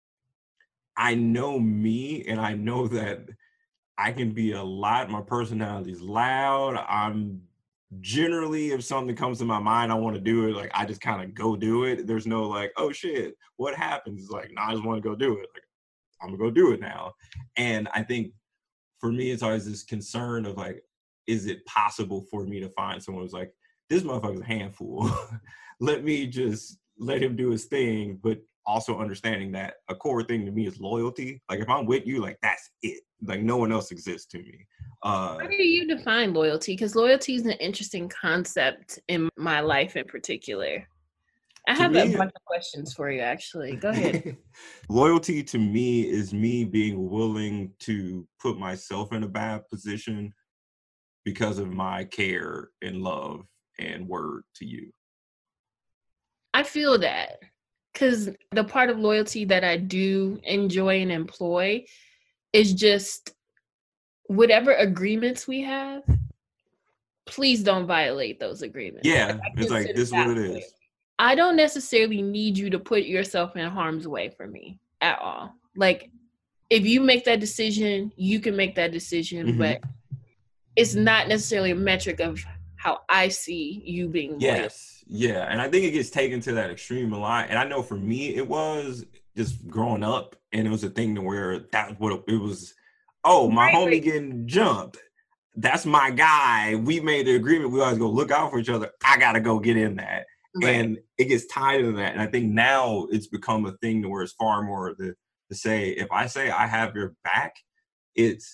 I know me, and I know that I can be a lot. My personality is loud. I'm generally, if something comes to my mind, I want to do it. Like, I just kind of go do it. There's no like, oh shit, what happens? It's like, no, I just want to go do it. Like, I'm gonna go do it now. And I think for me, it's always this concern of like, is it possible for me to find someone who's like, this motherfucker's a handful. Let me just let him do his thing, but also understanding that a core thing to me is loyalty. Like, if I'm with you, like, that's it. Like, no one else exists to me. Uh, How do you define loyalty? Because loyalty is an interesting concept in my life in particular. I have me, a bunch of questions for you, actually. Go ahead. Loyalty to me is me being willing to put myself in a bad position because of my care and love and word to you. I feel that. Because the part of loyalty that I do enjoy and employ is just whatever agreements we have, please don't violate those agreements. Yeah, like, it's like, this is what it is. I don't necessarily need you to put yourself in harm's way for me at all. Like, if you make that decision, you can make that decision, mm-hmm. but it's not necessarily a metric of how I see you being loyal. Yes, yeah, and I think it gets taken to that extreme a lot. And I know for me, it was just growing up, and it was a thing to where that's what it was. Oh, my Right, homie right. getting jumped. That's my guy. We made the agreement. We always go look out for each other. I gotta go get in that, Right. and it gets tied to that. And I think now it's become a thing to where it's far more to to say if I say I have your back, it's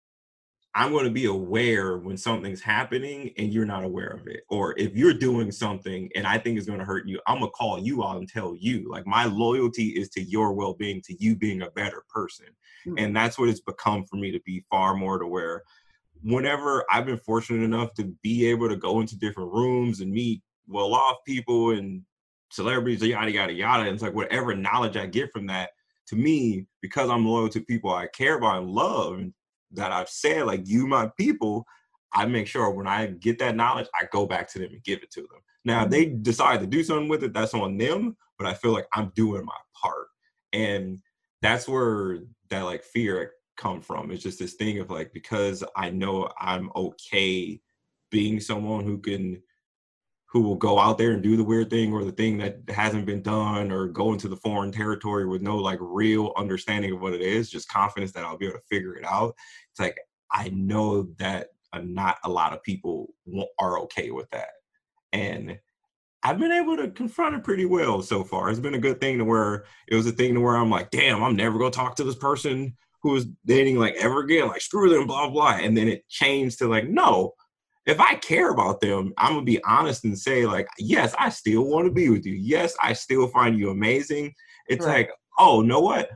I'm going to be aware when something's happening and you're not aware of it. Or if you're doing something and I think it's going to hurt you, I'm going to call you out and tell you. Like my loyalty is to your well being, to you being a better person. Right. And that's what it's become for me to be far more to where whenever I've been fortunate enough to be able to go into different rooms and meet well off people and celebrities, yada, yada, yada. And it's like whatever knowledge I get from that, to me, because I'm loyal to people I care about and love, and that I've said, like, you, my people, I make sure when I get that knowledge, I go back to them and give it to them. Now, if they decide to do something with it, that's on them, but I feel like I'm doing my part. And that's where that like fear come from. It's just this thing of like, because I know I'm okay being someone who can who will go out there and do the weird thing or the thing that hasn't been done or go into the foreign territory with no like real understanding of what it is, just confidence that I'll be able to figure it out. It's like, I know that uh, not a lot of people are okay with that. And I've been able to confront it pretty well so far. It's been a good thing to where it was a thing to where I'm like, damn, I'm never going to talk to this person who is dating like ever again, like screw them, blah, blah. And then it changed to like, no, if I care about them, I'm gonna be honest and say, like, yes, I still want to be with you. Yes, I still find you amazing. It's Right. like, oh, know what?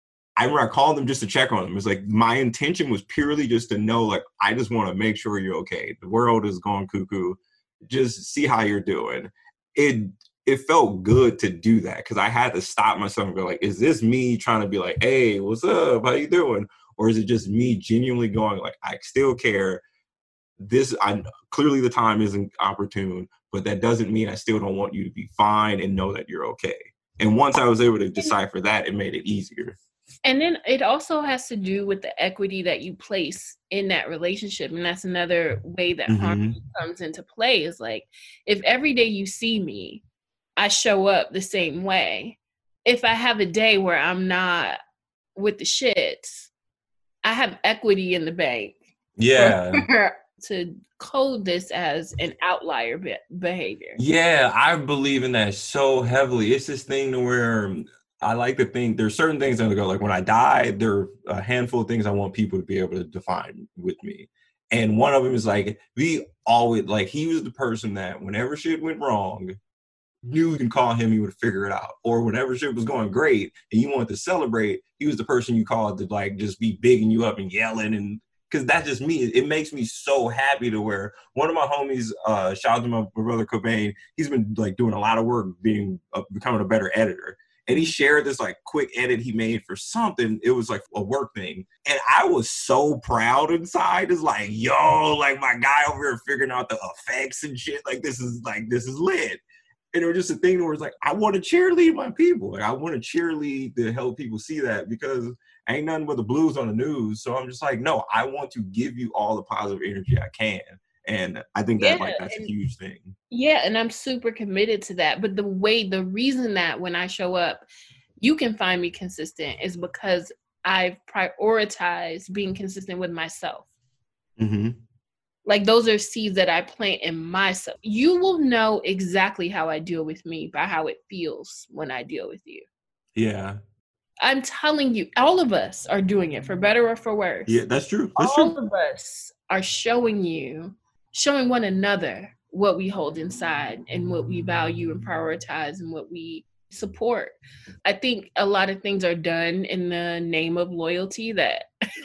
I remember I called them just to check on them. It's like my intention was purely just to know, like, I just want to make sure you're okay. The world is going cuckoo. Just see how you're doing. It it felt good to do that because I had to stop myself and go, like, is this me trying to be like, hey, what's up? How you doing? Or is it just me genuinely going, like, I still care. This I clearly the time isn't opportune, but that doesn't mean I still don't want you to be fine and know that you're okay. And once I was able to decipher that, it made it easier. And then it also has to do with the equity that you place in that relationship. And that's another way that Mm-hmm. harmony comes into play is like, if every day you see me, I show up the same way. If I have a day where I'm not with the shits, I have equity in the bank for Yeah. to code this as an outlier be- behavior. Yeah, I believe in that so heavily. It's this thing to where I like to think there's certain things that go like when I die, there are a handful of things I want people to be able to define with me. And one of them is like we always like he was the person that whenever shit went wrong, knew you can call him, he would figure it out. Or whenever shit was going great and you wanted to celebrate, he was the person you called to like just be bigging you up and yelling. And because that's just me. It makes me so happy to where one of my homies, uh, shout out to my brother Cobain, he's been like doing a lot of work being uh, becoming a better editor. And he shared this like quick edit he made for something. It was like a work thing. And I was so proud inside. It's like, yo, like my guy over here figuring out the effects and shit. Like this is like, this is lit. And it was just a thing where it's like, I want to cheerlead my people. Like, I want to cheerlead to help people see that because ain't nothing but the blues on the news. So I'm just like, no, I want to give you all the positive energy I can. And I think Yeah, that like that's a and huge thing. yeah, and I'm super committed to that. But the way, the reason that when I show up, you can find me consistent is because I've prioritized being consistent with myself. Mm-hmm. Like those are seeds that I plant in myself. You will know exactly how I deal with me by how it feels when I deal with you. Yeah. I'm telling you, all of us are doing it for better or for worse. Yeah, that's true. That's All true. of us are showing you, showing one another what we hold inside and what we value and prioritize and what we support. I think a lot of things are done in the name of loyalty that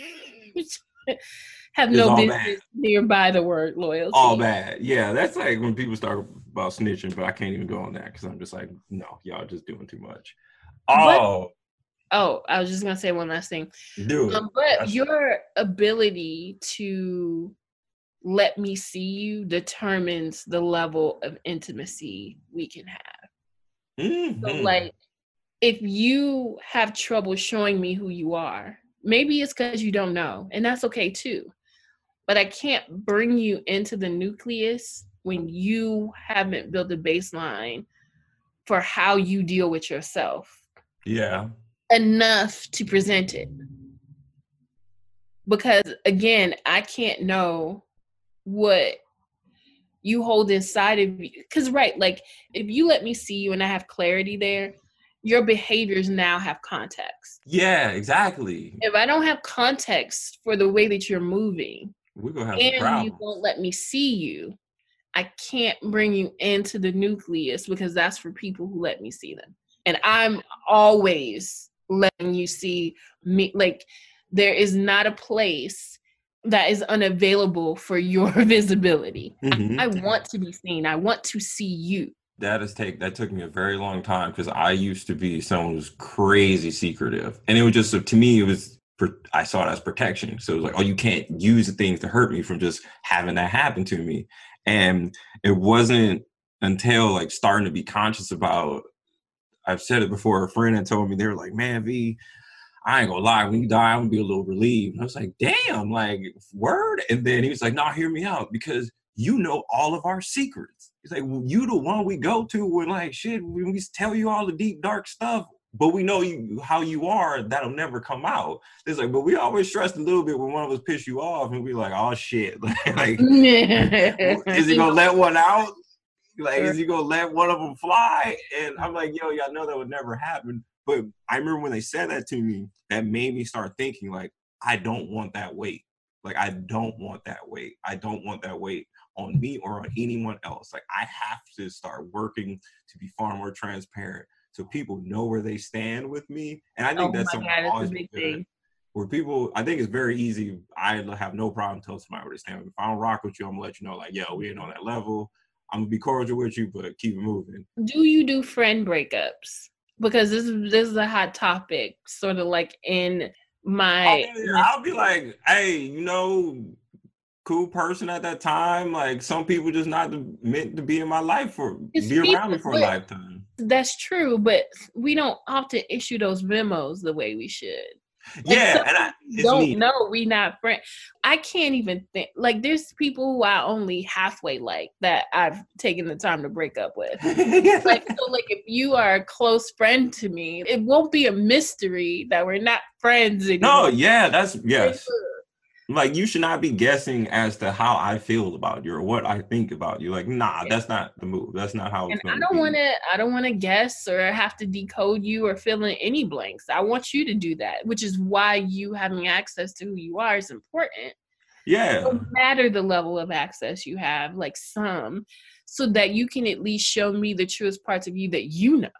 have It's no all business bad. nearby the word All loyalty. bad. Yeah, that's like when people start about snitching, but I can't even go on that because I'm just like, no, y'all just doing too much. But Oh, oh, I was just gonna say one last thing. do it. Um, but That's, your ability to let me see you determines the level of intimacy we can have. So, mm-hmm. like, if you have trouble showing me who you are, maybe it's because you don't know, and that's okay too. But I can't bring you into the nucleus when you haven't built a baseline for how you deal with yourself. Yeah. enough to present it. Because again, I can't know what you hold inside of you. Because, right, like if you let me see you and I have clarity there, your behaviors now have context. Yeah, exactly. If I don't have context for the way that you're moving, We're gonna have some and you problems. won't let me see you, I can't bring you into the nucleus because that's for people who let me see them. And I'm always letting you see me. Like, there is not a place that is unavailable for your visibility. Mm-hmm. I want to be seen. I want to see you. That is take that took me a very long time because I used to be someone who's crazy secretive, and it was just to me it was I saw it as protection. So it was like, oh, you can't use the things to hurt me from just having that happen to me. And it wasn't until like starting to be conscious about. I've said it before. A friend had told me they were like, "Man, V, I ain't gonna lie, when you die, I'm gonna be a little relieved." And I was like, damn, like, word? And then he was like, no, hear me out, because you know all of our secrets. He's like, well, you the one we go to when like shit, when we tell you all the deep, dark stuff, but we know you how you are, that'll never come out. It's like, but we always stress a little bit when one of us piss you off and we like, oh shit. like, is he gonna let one out? Like, is he gonna let one of them fly? And I'm like, yo, y'all know that would never happen. But I remember when they said that to me, that made me start thinking, like, I don't want that weight. Like, I don't want that weight. I don't want that weight on me or on anyone else. Like, I have to start working to be far more transparent so people know where they stand with me. And I think Oh that's my something God, I've it's a always big been good. thing. Where people, I think it's very easy. I have no problem telling somebody where they stand. If I don't rock with you, I'm gonna let you know, like, yo, we ain't on that level. I'm gonna be cordial with you, but keep it moving. Do you do friend breakups? Because this is this is a hot topic, sort of like in my. I'll be like, hey, you know, cool person at that time. Like, some people just not meant to be in my life for It's be around people, me for a but lifetime. that's true, but we don't often issue those memos the way we should. Like, Yeah, some and I, people it's don't needed. know we not friends. I can't even think. Like, there's people who I only halfway like that I've taken the time to break up with. Like, so, like, if you are a close friend to me, it won't be a mystery that we're not friends anymore. No, yeah, that's yes. Like, you should not be guessing as to how I feel about you or what I think about you. Like, nah, that's not the move. That's not how it's And going I to don't be. want to. I don't want to guess or have to decode you or fill in any blanks. I want you to do that, which is why you having access to who you are is important. Yeah. No matter the level of access you have, like some, so that you can at least show me the truest parts of you that you know.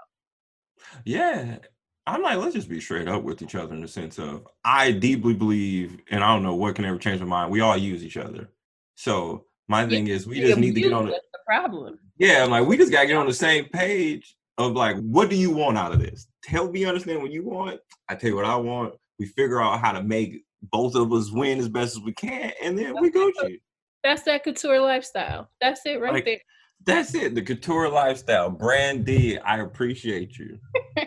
Yeah. I'm like, let's just be straight up with each other in the sense of, I deeply believe, and I don't know what can ever change my mind, we all use each other. So my thing Yeah, is, we just need to get on the problem. Yeah, like, we just got to get on the same page of like, what do you want out of this? Help me understand what you want. I tell you what I want. We figure out how to make both of us win as best as we can, and then we Gucci. That's that couture lifestyle. That's it right like, there. That's it. The couture lifestyle. Brandy, I appreciate you.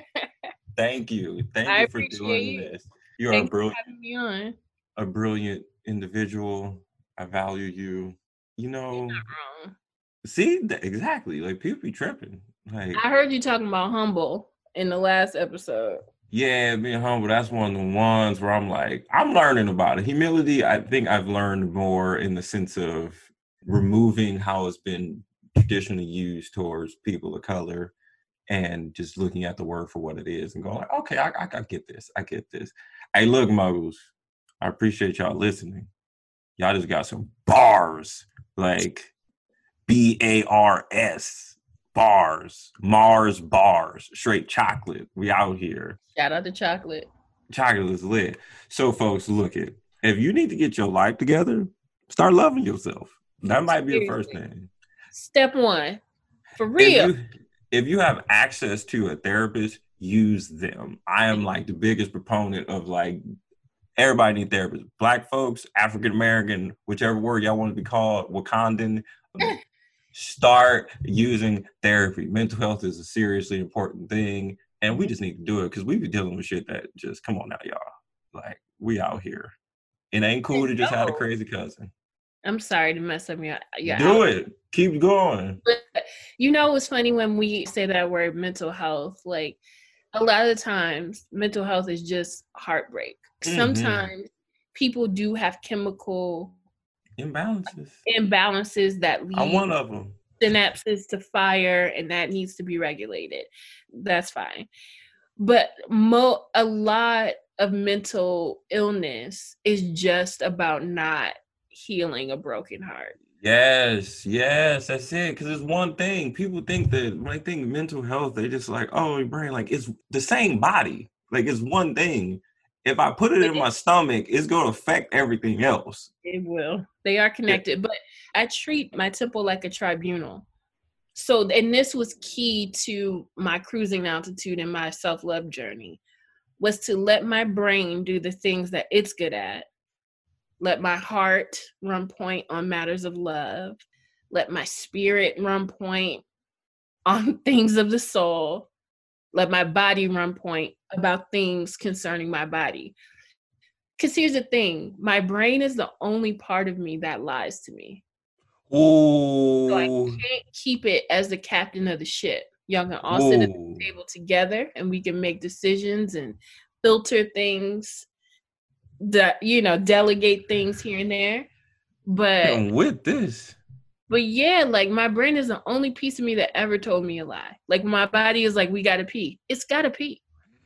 Thank you. Thank I you for doing you. this. You are Thanks a brilliant, for having me on. a brilliant individual. I value you. You know, You're not wrong. See, exactly. Like, people be tripping. Like, I heard you talking about humble in the last episode. Yeah, being humble, that's one of the ones where I'm like, I'm learning about it. Humility, I think I've learned more in the sense of removing how it's been traditionally used towards people of color and just looking at the word for what it is and going, like, okay, I, I, I get this. I get this. Hey, look, muggles, I appreciate y'all listening. Y'all just got some bars, like B A R S. Bars, Mars bars, straight chocolate. We out here. Shout out to chocolate. Chocolate is lit. So, folks, look it. If you need to get your life together, start loving yourself. That might be the first thing. Step one, for real. If you if you have access to a therapist, use them. I am like the biggest proponent of like everybody need therapists. Black folks, African American, whichever word y'all want to be called, Wakandan. Start using therapy. Mental health is a seriously important thing, and we just need to do it because we be dealing with shit that just, come on now, y'all. Like, we out here. It ain't cool to just have a crazy cousin. I'm sorry to mess up your, your Do outfit. It. Keep going. But you know, it's funny when we say that word mental health, like, a lot of the times mental health is just heartbreak. Mm-hmm. Sometimes people do have chemical Imbalances. imbalances that I'm lead one of them. synapses to fire, and that needs to be regulated. That's fine. But mo- a lot of mental illness is just about not healing a broken heart. Yes, yes, that's it. Because it's one thing. People think that when I think mental health, they just like, oh, your brain, like it's the same body. Like it's one thing. If I put it in my stomach, it's going to affect everything else. It will. They are connected. But I treat my temple like a tribunal. So, and this was key to my cruising altitude and my self-love journey, was to let my brain do the things that it's good at. Let my heart run point on matters of love. Let my spirit run point on things of the soul. Let my body run point about things concerning my body. Because here's the thing, my brain is the only part of me that lies to me. Ooh. So I can't keep it as the captain of the ship. Y'all can all Ooh. sit at the table together and we can make decisions and filter things, that, you know, delegate things here and there. But I'm with this. But yeah, like my brain is the only piece of me that ever told me a lie. Like my body is like, we gotta pee. It's gotta pee.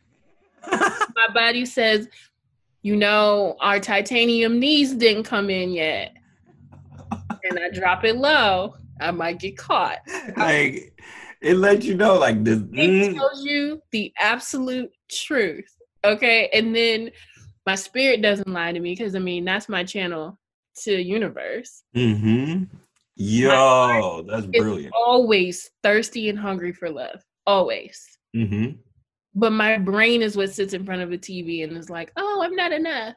My body says, you know, our titanium knees didn't come in yet. And I drop it low, I might get caught. Like it lets you know, like this. It mm. tells you the absolute truth. Okay. And then my spirit doesn't lie to me, because I mean that's my channel to the universe. Mm-hmm. Yo, that's brilliant. Always thirsty and hungry for love. Always. Mm-hmm. But my brain is what sits in front of a T V and is like, oh, I'm not enough.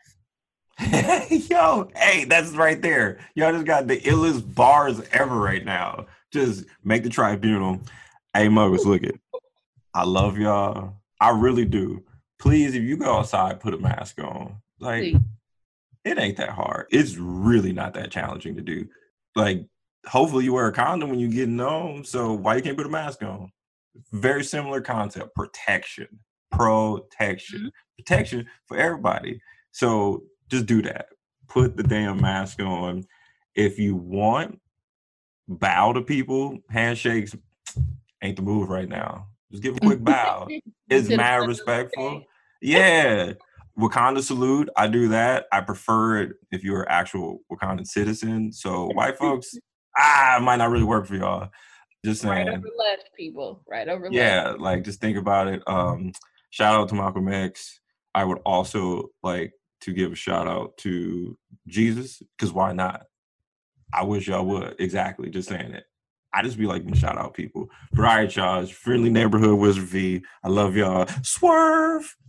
Yo, hey, that's right there. Y'all just got the illest bars ever right now. Just make the tribunal. Hey, Muggles, look it. I love y'all. I really do. Please, if you go outside, put a mask on. Like, Please. It ain't that hard. It's really not that challenging to do. Like, hopefully you wear a condom when you get home. So why you can't put a mask on? Very similar concept. Protection. Protection. Mm-hmm. Protection for everybody. So just do that. Put the damn mask on. If you want, bow to people. Handshakes ain't the move right now. Just give a quick bow. It's mad respectful. Yeah. Wakanda salute. I do that. I prefer it if you're an actual Wakandan citizen. So white folks, ah, it might not really work for y'all. Just saying. Right over left, people. Right over left. Yeah, like just think about it. Um, shout out to Malcolm X. I would also like to give a shout out to Jesus, because why not? I wish y'all would. Exactly. Just saying it. I just be like, shout out people. But all right, y'all. It's Friendly Neighborhood Wizard V. I love y'all. Swerve.